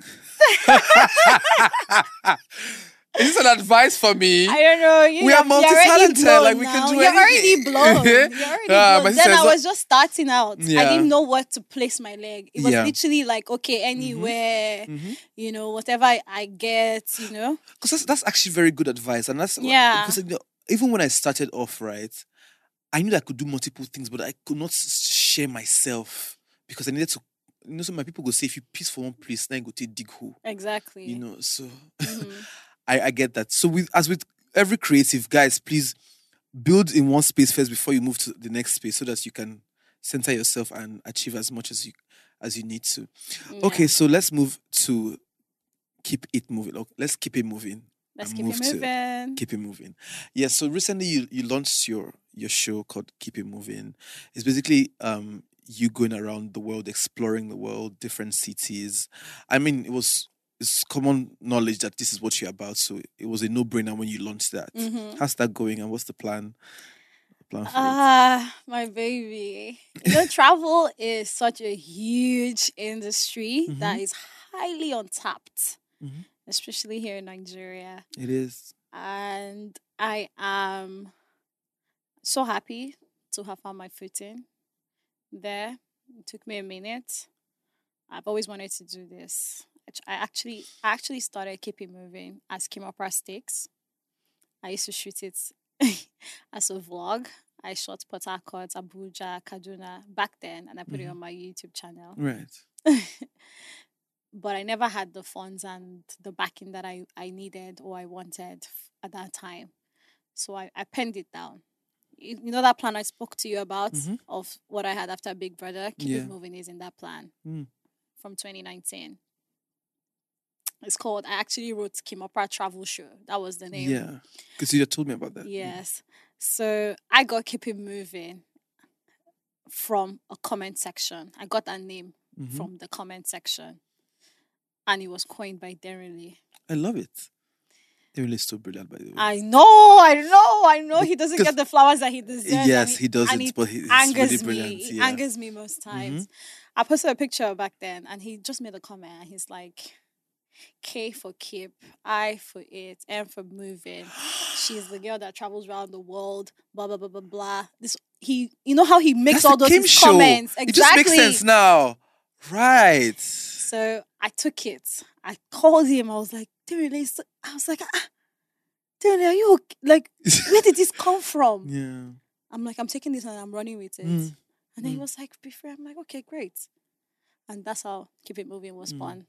Is this an advice for me? I don't know. You, We are you're- you're already multi-talented, blown like, we can now. do You're already anything. blown. You're already Ah, blown. my Then sister, I it's was just starting out. I Yeah. didn't know where to place my leg. It was Yeah. literally like, okay, anywhere, Mhm. you know, whatever I, I get, you know. Because that's, that's actually very good advice. And that's Yeah. because, you know, even when I started off, right, I knew that I could do multiple things, but I could not s- share myself because I needed to, you know, some of my people go say, if you piece for one place, then go take dig hole, Exactly. you know. So Mhm. I, I get that. So with as with every creative, guys, please build in one space first before you move to the next space so that you can center yourself and achieve as much as you as you need to. Okay, Yeah. so let's move to keep it moving. Okay, let's keep it moving. Let's and keep move it to moving. Keep It Moving. Yes, so recently you, you launched your your show called Keep It Moving. It's basically um you going around the world, exploring the world, different cities. I mean, it was it's common knowledge that this is what you're about, so it was a no-brainer when you launched that. Mhm. How's that going and what's the plan? The plan for it? Ah, my baby. You know, travel is such a huge industry that Mhm. is highly untapped, Mhm. especially here in Nigeria. It is. And I am so happy to have found my footing there. It took me a minute. I've always wanted to do this. Act- I actually I actually started Keep It Moving as Kim Opera Sticks. I used to shoot it as a vlog. I shot Port Harcourt, Abuja, Kaduna back then, and I put it Mhm. on my YouTube channel. Right. But I never had the funds and the backing that I, I needed or I wanted f- at that time. So I, I penned it down. You, you know that plan I spoke to you about Mhm. of what I had after Big Brother? Keep Yeah. It Moving is in that plan Mm. from twenty nineteen. It's called, I actually wrote Kim Opera Travel Show. That was the name. Yeah. Because you told me about that. Yes. So I got Keep It Moving from a comment section. I got that name Mhm. from the comment section. And it was coined by Darren Lee. I love it. They're really so brilliant, by the way. I know, I know, I know he doesn't Because- get the flowers that he deserves. and Yes, he doesn't, and it but he- he's angers really brilliant, me. It yeah. angers me most times. I posted a picture back then and he just made a comment and he's like, K for keep, I for it, M for moving. She's the girl that travels around the world, blah blah blah blah blah. This he you know how he makes That's all the those Kim his show. comments. Exactly. It just makes sense now. Right. So I took it. I called him. I was like, Darren, so-" I was like, ah, Darren, are you okay? Like, where did this come from? Yeah. I'm like, I'm taking this and I'm running with it. Mm. And then he Mm. was like, be free. I'm like, okay, great. And that's how Keep It Moving was Mm. born.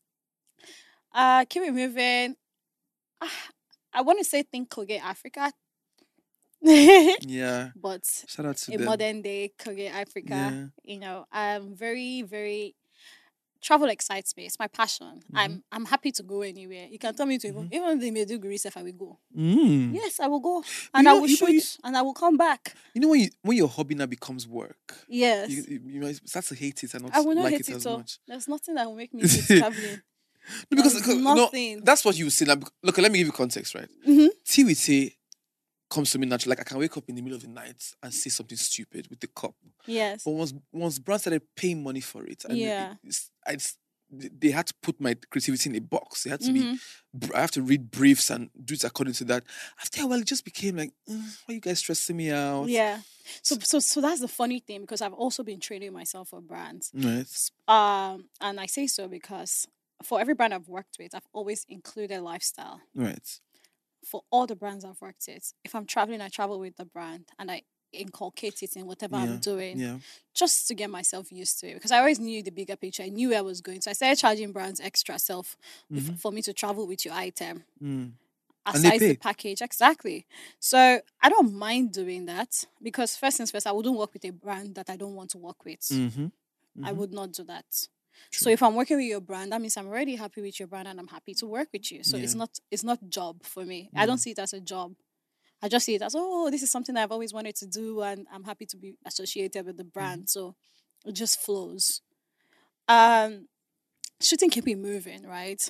Uh, Keep It Moving. ah, I want to say think Colgate Africa. Yeah. But Shout out to in them. modern day Colgate Africa, Yeah. you know, I'm very, very travel excites me. It's my passion. Mm-hmm. I'm I'm happy to go anywhere. You can tell me to even even the Maiduguri if I will go. Mm. Yes, I will go. And you I know- will you know shoot you- and I will come back. You know when you, when your hobby now becomes work, Yes. you, you, you might start to hate it and not I will not like hate it, it as all. much. There's nothing that will make me hate traveling. No, because There's because, no, nothing. that's what you say. Now, look, let me give you context, right? Mhm. Tea with say comes to me naturally. Like I can wake up in the middle of the night and say something stupid with the cup. Yes. But once once brands started paying money for it, and Yeah. it, it's, it's, they had to put my creativity in a box. They had to Mhm. be. I have to read briefs and do it according to that. After a while, it just became like, "Mm, why are you guys stressing me out? Yeah. So so so that's the funny thing because I've also been training myself for brands. Right. Um, and I say so because for every brand I've worked with, I've always included lifestyle. Right. For all the brands I've worked with, if I'm traveling, I travel with the brand and I inculcate it in whatever Yeah. I'm doing, Yeah. just to get myself used to it. Because I always knew the bigger picture. I knew where I was going. So I started charging brands extra self if- Mhm. for me to travel with your item. Mm. And they Aside the pay. package, exactly. So I don't mind doing that because first things first, I wouldn't work with a brand that I don't want to work with. Mm-hmm. I Mhm. would not do that. So True. if I'm working with your brand, that means I'm already happy with your brand and I'm happy to work with you. So it's Yeah. not it's not job for me. I don't see it as a job. I just see it as, oh, this is something I've always wanted to do and I'm happy to be associated with the brand. So it just flows. Um, shooting Keep It Moving, right?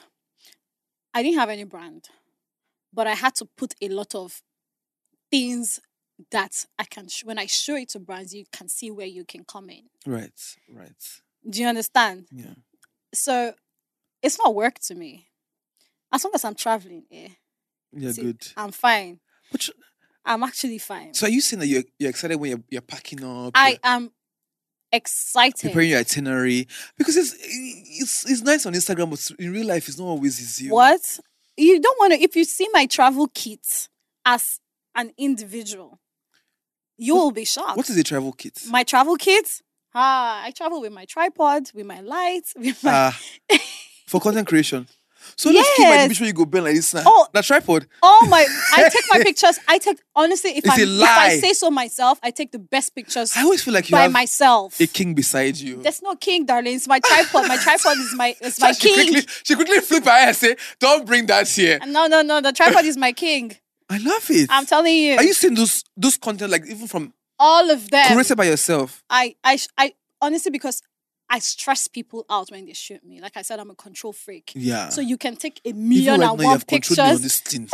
I didn't have any brand, but I had to put a lot of things that I can, sh- when I show it to brands, you can see where you can come in. Right. Right. Do you understand? Yeah. So it's not work to me. As long as I'm traveling, eh, Yeah. see, Good. I'm fine. But you- I'm actually fine. so are you saying that you're you're excited when you're you're packing up? I you're am excited. preparing your itinerary because it's it's it's nice on Instagram, but in real life, it's not always easy. What? You don't want to, if you see my travel kit as an individual, you will be shocked. What is a travel kit? My travel kit? Ah, I travel with my tripod, with my lights, with my. Ah, for content creation. So let's keep my Yes. beach where you go bend like this now. Oh. That tripod. Oh my! I take my pictures. I take honestly, if It's I a if I lie. say so myself, I take the best pictures I always feel like you by have myself. a king beside you. There's no king, darling. It's my tripod. My tripod is my is my she king. quickly she quickly flip her eye and say, "Don't bring that here." No, no, no. The tripod is my king. I love it. I'm telling you. Are you seeing those those content like even from all of them? curated by yourself? I, I, sh- I honestly, because I stress people out when they shoot me. Like I said, I'm a control freak. Yeah. So you can take a Even million right and now, you one have controlled me on pictures. this thing.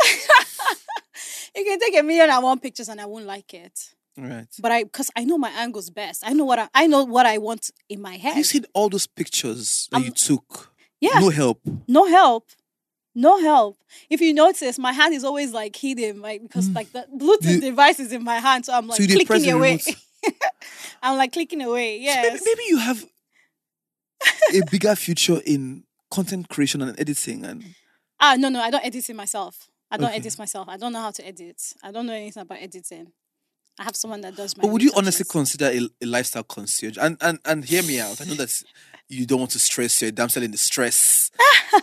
You can take a million and one pictures, and I won't like it. Right. But I, because I know my angles best. I know what I, I know what I want in my head. Have you seen all those pictures that you Um, took? yeah. No help. No help. No help. If you notice, my hand is always like hidden, like because like the Bluetooth You- device is in my hand, so I'm like So you dey press clicking the away. remote. I'm like clicking away. So Yes. maybe, maybe you have a bigger future in content creation and editing and Ah, no, no, I don't edit it myself. I don't Okay. edit myself. I don't know how to edit. I don't know anything about editing. I have someone that does my. But would you honestly retouches. consider a, a lifestyle concierge? And, and and hear me out. I know that you don't want to stress. You're a damsel in distress.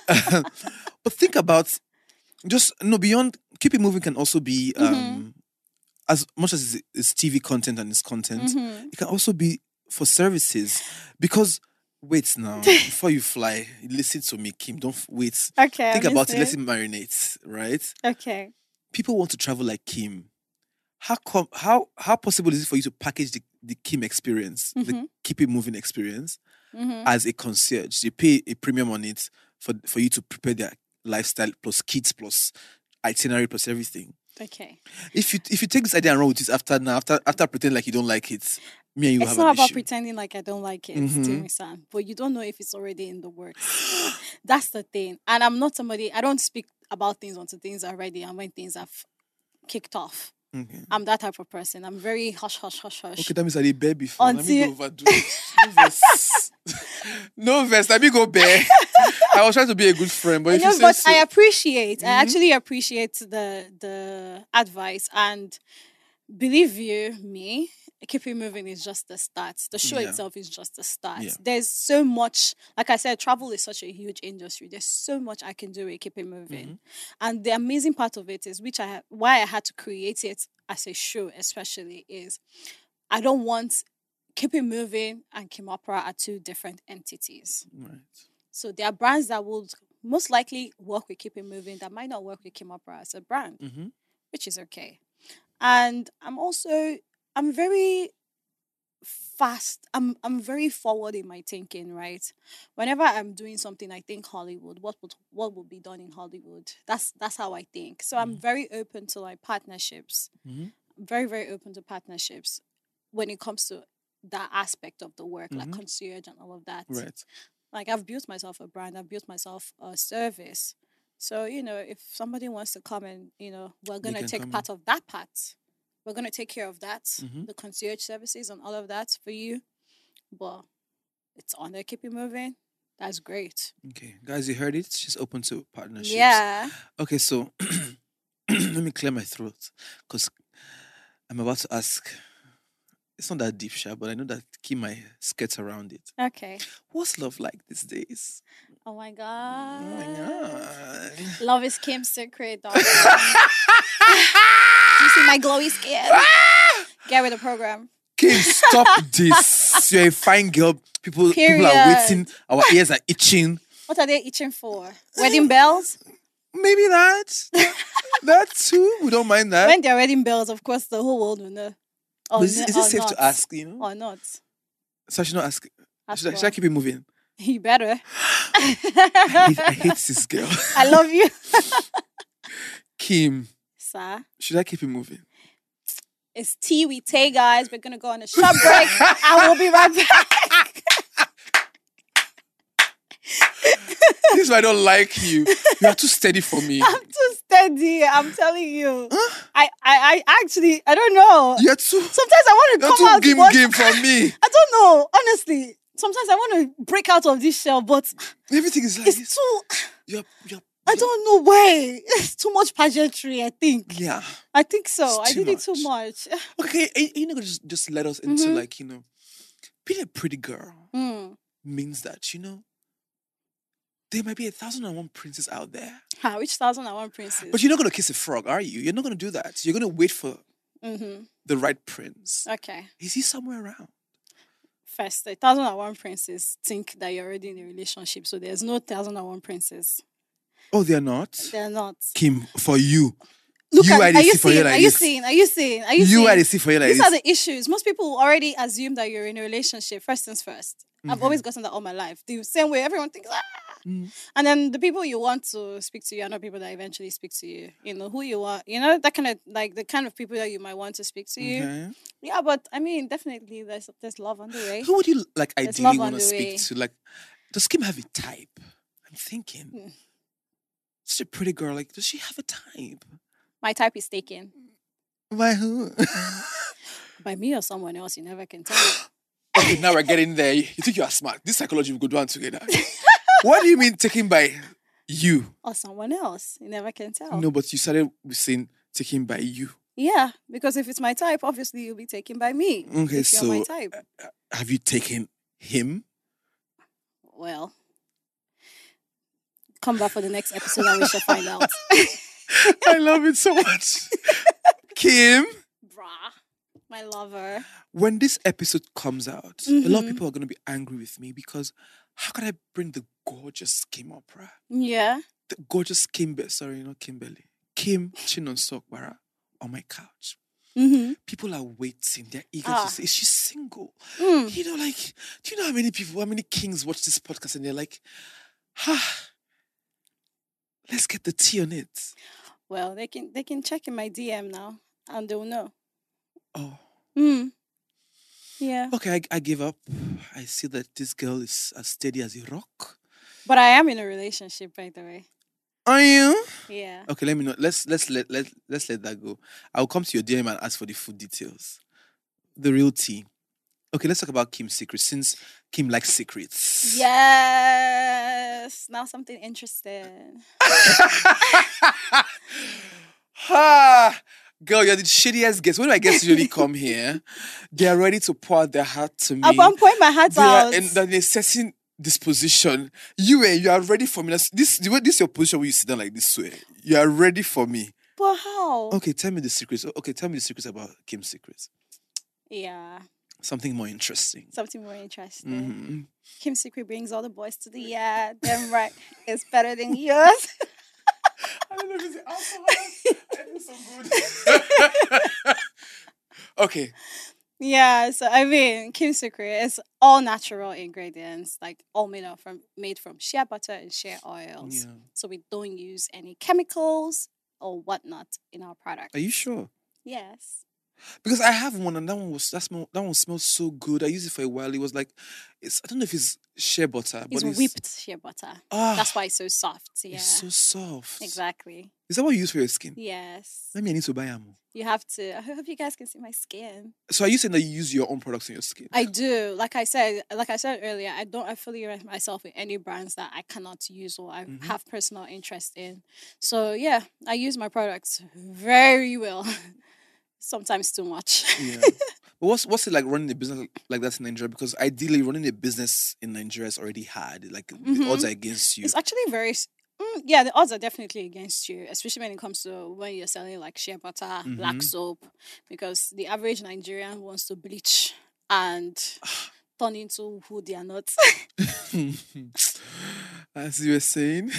But think about just no beyond. Keep It Moving can also be um, Mm-hmm. as much as it's, it's T V content and it's content. Mhm. It can also be for services because. Wait now, before you fly, listen to me, Kim. Don't f- wait. Okay. Think I'm about it. Let it listening. marinate, right? Okay. People want to travel like Kim. How come? How how possible is it for you to package the, the Kim experience, the Mhm. Keep It Moving experience, Mhm. as a concierge? You pay a premium on it for for you to prepare their lifestyle plus kits plus itinerary plus everything. Okay. If you if you take this idea and run with it after now after after pretend like you don't like it, me and you It's have not an about issue. pretending like I don't like it, do Mhm. you understand? But you don't know if it's already in the works. That's the thing. And I'm not somebody. I don't speak about things until things are ready and when things have kicked off. Okay. I'm that type of person. I'm very hush, hush, hush, hush. Okay, that means I did bear before. Let me Until- go overdo it. No verse. No verse. Let me go bear. I was trying to be a good friend, but I if know, you say but so, I appreciate. I Mhm. actually appreciate the the advice, and believe you me, Keep It Moving is just the start. The show Yeah. itself is just the start. Yeah. There's so much. Like I said, travel is such a huge industry. There's so much I can do with Keep It Moving, Mhm. and the amazing part of it is, which I ha- why I had to create it as a show, especially is, I don't want Keep It Moving and Kim Opera are two different entities. right. So there are brands that would most likely work with Keep It Moving that might not work with Kim Opera as a brand, Mhm. which is okay. And I'm also I'm very fast. I'm I'm very forward in my thinking, right? Whenever I'm doing something, I think Hollywood. What would what would be done in Hollywood? That's that's how I think. So I'm very open to like partnerships. Mhm. Very very open to partnerships when it comes to that aspect of the work, like Mhm. concierge and all of that. Right. Like I've built myself a brand, I've built myself a service. So, you know, if somebody wants to come and, you know, we're They gonna can take come part of that part. We're gonna take care of that, Mhm. the concierge services and all of that for you. But it's on there, Keep It Moving. That's great. Okay, guys, you heard it. She's open to partnerships. Yeah. Okay, so let me clear my throat because I'm about to ask. It's not that deep, Sha, but I know that Kim might skirt around it. Okay. What's love like these days? Oh my god. Oh my god. Love is Kim's secret, darling. Do you see my glowy skin? Get with the program. Kim, stop this. You're a fine girl. People, people are Period. waiting. Our ears are itching. What are they itching for? Wedding bells? Maybe that. That too. We don't mind that. When they're wedding bells, of course, the whole world will know. Or But is, no- is it or safe not. to ask, you know? Or not? So I should not ask. Ask Should I, what? should I keep it moving? You better. I hate, I hate this girl. I love you. Kim, Sir, should I keep it moving? it's tea with Tay, guys. We're going to go on a short break. I will be right back. This is why I don't like you. You are too steady for me. I'm too steady. I'm telling you. I, I, I actually, I don't know. You're too, Sometimes I want to you're come out. too game but game for me. I don't know. Honestly, sometimes I want to break out of this shell, but Everything is like it's this. too. You're, you're, I don't know why. It's too much pageantry. I think. yeah. I think so. It's I too did it too much. Okay, are you you know, just, just let us into Mhm. like, you know, being a pretty girl Mm. means that, you know, there might be a thousand and one princes out there. Ha, which thousand and one princes? But you're not going to kiss a frog, are you? You're not going to do that. You're going to wait for Mm-hmm. the right prince. Okay. Is he somewhere around? First, a thousand and one princes think that you're already in a relationship, so there's no thousand and one princes. Oh, they're not? They're not. Kim, for you. Look you at, are the are you see for you seeing? like Are you this. seeing? Are you seeing? Are you You seeing? are the see for you like These this. are the issues. Most people already assume that you're in a relationship. First things first. I've Mhm. always gotten that all my life. The same way everyone thinks, ah. Mm. And then the people you want to speak to you are not people that eventually speak to you. You know who you want. You know that kind of like the kind of people that you might want to speak to you. Okay. Yeah, but I mean, definitely there's there's love on the way. Who would you like There's ideally love want on to the speak way. to? Like, does Kim have a type? I'm thinking. Hmm. Such a pretty girl. Like, does she have a type? My type is taken By who? by me or someone else. You never can tell. Okay, now we're getting there. You think you are smart. This psychology we go do one together. What do you mean taken by you? Or someone else. You never can tell. No, but you started with saying taken by you. Yeah, because if it's my type, obviously you'll be taken by me. Okay, if you're my so type. have you taken him? Well, come back for the next episode and we shall find out. I love it so much. Kim, Brah, my lover. when this episode comes out, a lot of Mhm. people are going to be angry with me because how can I bring the gorgeous Kim Opera? Yeah. The gorgeous Kimber, sorry, not Kimberly. Kim Chinonsokbara on my couch. Mm-hmm. People are waiting. They're eager Ah. to say, is she single? Mm. You know, like, do you know how many people, how many kings watch this podcast and they're like, ah, let's get the tea on it. Well, they can they can check in my D M now and they'll know. Oh, Mm. Yeah. okay, I, I give up. I see that this girl is as steady as a rock. But I am in a relationship, by the way. Are you? Yeah. Okay, let me know. Let's let's let let let's let that go. I'll come to your D M and ask for the full details. The real tea. Okay, let's talk about Kim's secrets since Kim likes secrets. Yes. Now something interesting. Ha! Girl, you're the shittiest guest. When my guests usually come here, they are ready to pour out their heart to me. I'm I'm pouring my heart They are out. in in a certain disposition. You eh, you are ready for me. This the way this is your position where you sit down like this way. You are ready for me. But how? Okay, tell me the secrets. Okay, tell me the secrets about Kim's secrets. Yeah. Something more interesting. Something more interesting. Mm-hmm. Kim's secret brings all the boys to the yard. Damn right. It's better than yours. I don't know if it's alcohol. I feel so good. Okay. Yeah, so I mean, Kim's secret is all natural ingredients, like all made up from made from shea butter and shea oils. Yeah. So we don't use any chemicals or whatnot in our product. Are you sure? Yes. Because I have one, and that one was that smell. That one smells so good. I used it for a while. It was like, it's. I don't know if it's shea butter, It's but it's whipped shea butter. Ah, That's why it's so soft. Yeah. it's so soft. Exactly. Is that what you use for your skin? Yes. Let me. I need to buy them. You have to. I hope you guys can see my skin. So are you saying that you use your own products on your skin? I do. Like I said, like I said earlier, I don't affiliate myself with any brands that I cannot use or I Mhm. have personal interest in. So yeah, I use my products very well. Sometimes too much. Yeah. But what's what's it like running a business like that in Nigeria? Because ideally, running a business in Nigeria is already hard. Like the Mhm. odds are against you. It's actually very, s- mm, yeah, the odds are definitely against you, especially when it comes to when you're selling like shea butter, black Mhm. soap, because the average Nigerian wants to bleach and turn into who they are not. As you were saying.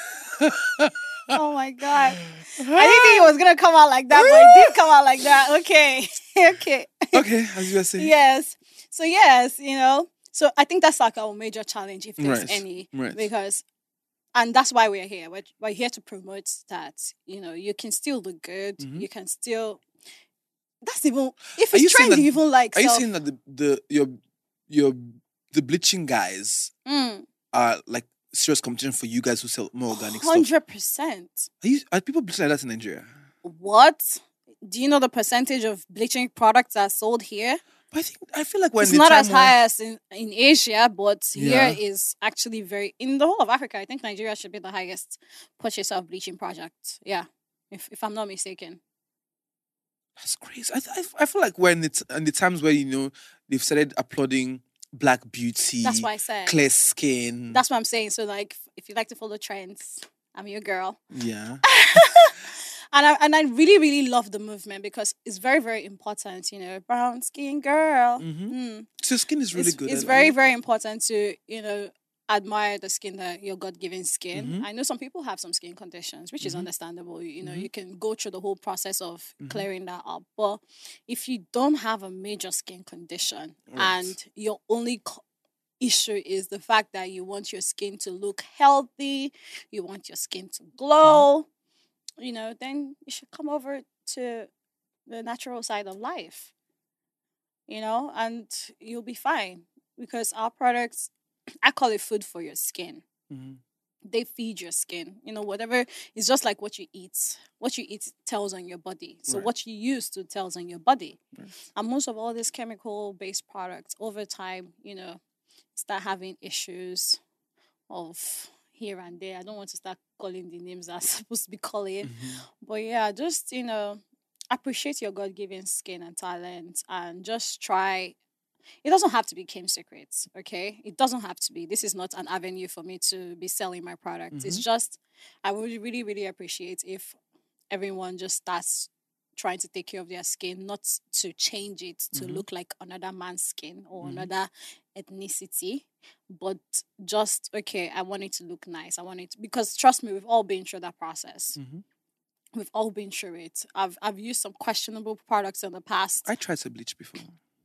Oh my God. I didn't think it was going to come out like that, but it did come out like that. Okay. Okay. Okay, as you were saying. Yes. So, yes, you know, so I think that's like our major challenge, if there's Right, any, right. because and that's why we're here. We're, we're here to promote that, you know, you can still look good. Mhm. You can still. That's even if Are you it's saying trendy, that- even like Are you self. saying that the, the your your the bleaching guys Mm, are like serious competition for you guys who sell more organic stuff? hundred percent. Are you are people bleaching like that in Nigeria? What? Do you know the percentage of bleaching products that are sold here? But I think I feel like we're It's in the not time as where- high as in, in Asia, but Yeah. here is actually very in the whole of Africa. I think Nigeria should be the highest purchaser of bleaching products. Yeah, if if I'm not mistaken. That's crazy. I, th- I f- I feel like we're in the, t- in the times where, you know, they've started applauding black beauty, That's why I said. clear skin. That's what I'm saying. So like, if you like to follow trends, I'm your girl. Yeah. And I and I really really love the movement because it's very very important. You know, brown skin girl. Mhm. Mm. So skin is really it's, good. It's I- I very like very it. important to you know admire the skin that your God given skin. Mhm. I know some people have some skin conditions, which is Mhm. understandable. You know, Mhm. you can go through the whole process of Mhm. clearing that up. But if you don't have a major skin condition Right. and your only co- issue is the fact that you want your skin to look healthy, you want your skin to glow, you know, then you should come over to the natural side of life, you know, and you'll be fine because our products, I call it food for your skin. Mhm. They feed your skin, you know, whatever. It's just like what you eat. What you eat tells on your body. So Right. what you use to tells on your body. Right. And most of all these chemical based products over time, you know, start having issues of here and there. I don't want to start calling the names I'm supposed to be calling. Mhm. But yeah, just, you know, appreciate your God given skin and talent and just try. It doesn't have to be Kim Secrets, okay? It doesn't have to be. This is not an avenue for me to be selling my products. It's Mhm. just, I would really, really appreciate if everyone just starts trying to take care of their skin, not to change it to Mhm. look like another man's skin or Mhm. another ethnicity, but just, okay, I want it to look nice. I want it, because trust me, we've all been through that process. Mhm. We've all been through it. I've I've used some questionable products in the past. I tried to bleach before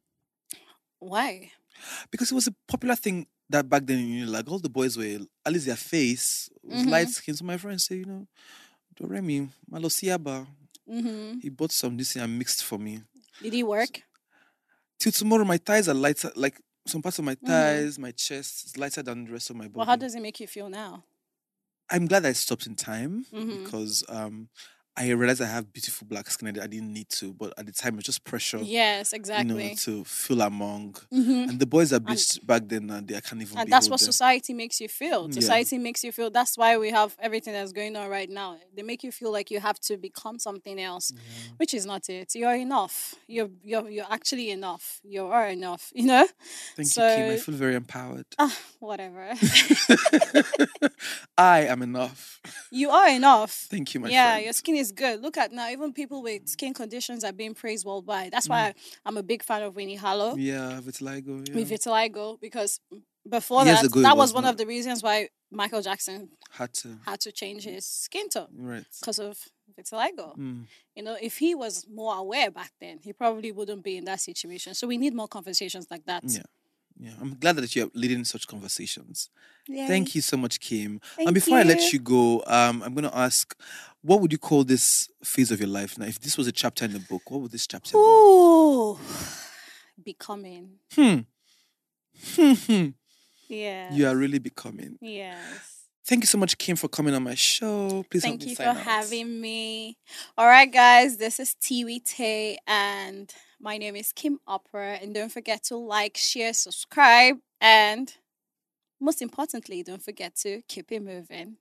Why? because it was a popular thing that back then, you know, like all the boys were, at least their face was Mhm. light skin. So my friends say, you know, Doremi, Malosiaba, Mm-hmm. he bought some this thing and mixed for me. Did it work? Till tomorrow, my thighs are lighter, like some parts of my Mhm. thighs, my chest is lighter than the rest of my body. Well, how does it make you feel now? I'm glad I stopped in time Mhm. because um, I realized I have beautiful black skin. I, di- I didn't need to, but at the time it was just pressure, Yes, you exactly. know, to feel among. Mhm. And the boys that bleached back then, uh, they I can't even. And that's behold what them. society makes you feel. Yeah. Society makes you feel. That's why we have everything that's going on right now. They make you feel like you have to become something else, which is not it. You're enough. You're you're you're actually enough. You are enough. You know. Thank So- you, Kim. I feel very empowered. Ah, whatever. I am enough. You are enough. Thank you, my yeah, friend. your skin is good. Look at now, even people with skin conditions are being praised worldwide. That's why I'm a big fan of Winnie Harlow Yeah, vitiligo. Yeah. with vitiligo, because before Years that, ago, it that was was one not- of the reasons why Michael Jackson Had to. had to change his skin tone Right. because of vitiligo. Mm. You know, if he was more aware back then, he probably wouldn't be in that situation. So we need more conversations like that. Yeah. Yeah, I'm glad that you're leading such conversations. Yay. Thank you so much, Kim. Thank and before I let you. you go, um, I'm going to ask, what would you call this phase of your life now? If this was a chapter in the book, what would this chapter Ooh, becoming. be? Hmm. Hmm. Yeah. You are really becoming. Yes. Thank you so much, Kim, for coming on my show. Please help Thank me you sign for out. having me. All right, guys, this is Tiwi Tay, and my name is Kim Opera. And don't forget to like, share, subscribe, and most importantly, don't forget to keep it moving.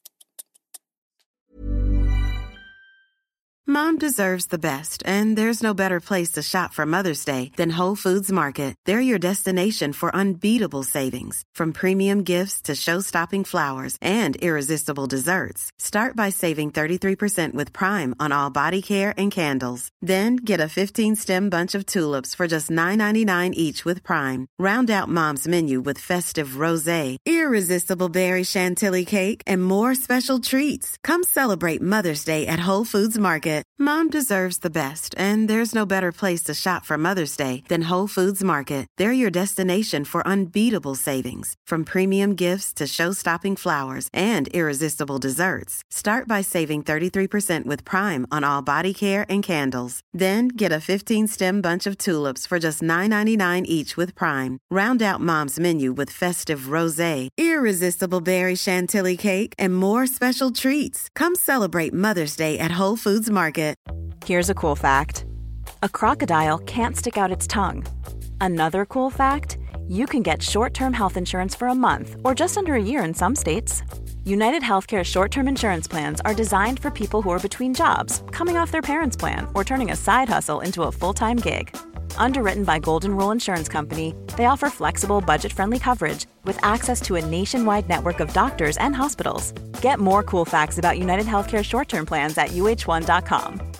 Mom deserves the best, and there's no better place to shop for Mother's Day than Whole Foods Market. They're your destination for unbeatable savings, from premium gifts to show-stopping flowers and irresistible desserts. Start by saving thirty-three percent with Prime on all body care and candles. Then get a fifteen-stem bunch of tulips for just nine ninety-nine each with Prime. Round out Mom's menu with festive rosé, irresistible berry chantilly cake, and more special treats. Come celebrate Mother's Day at Whole Foods Market. Mom deserves the best, and there's no better place to shop for Mother's Day than Whole Foods Market. They're your destination for unbeatable savings, from premium gifts to show-stopping flowers and irresistible desserts. Start by saving thirty-three percent with Prime on all body care and candles. Then get a fifteen-stem bunch of tulips for just nine ninety-nine each with Prime. Round out Mom's menu with festive rosé, irresistible berry chantilly cake, and more special treats. Come celebrate Mother's Day at Whole Foods Market. Here's a cool fact. A crocodile can't stick out its tongue. Another cool fact, you can get short-term health insurance for a month or just under a year in some states. United Healthcare short-term insurance plans are designed for people who are between jobs, coming off their parents' plan, or turning a side hustle into a full-time gig. Underwritten by Golden Rule Insurance Company, they offer flexible, budget-friendly coverage with access to a nationwide network of doctors and hospitals. Get more cool facts about United Healthcare short-term plans at U H one dot com.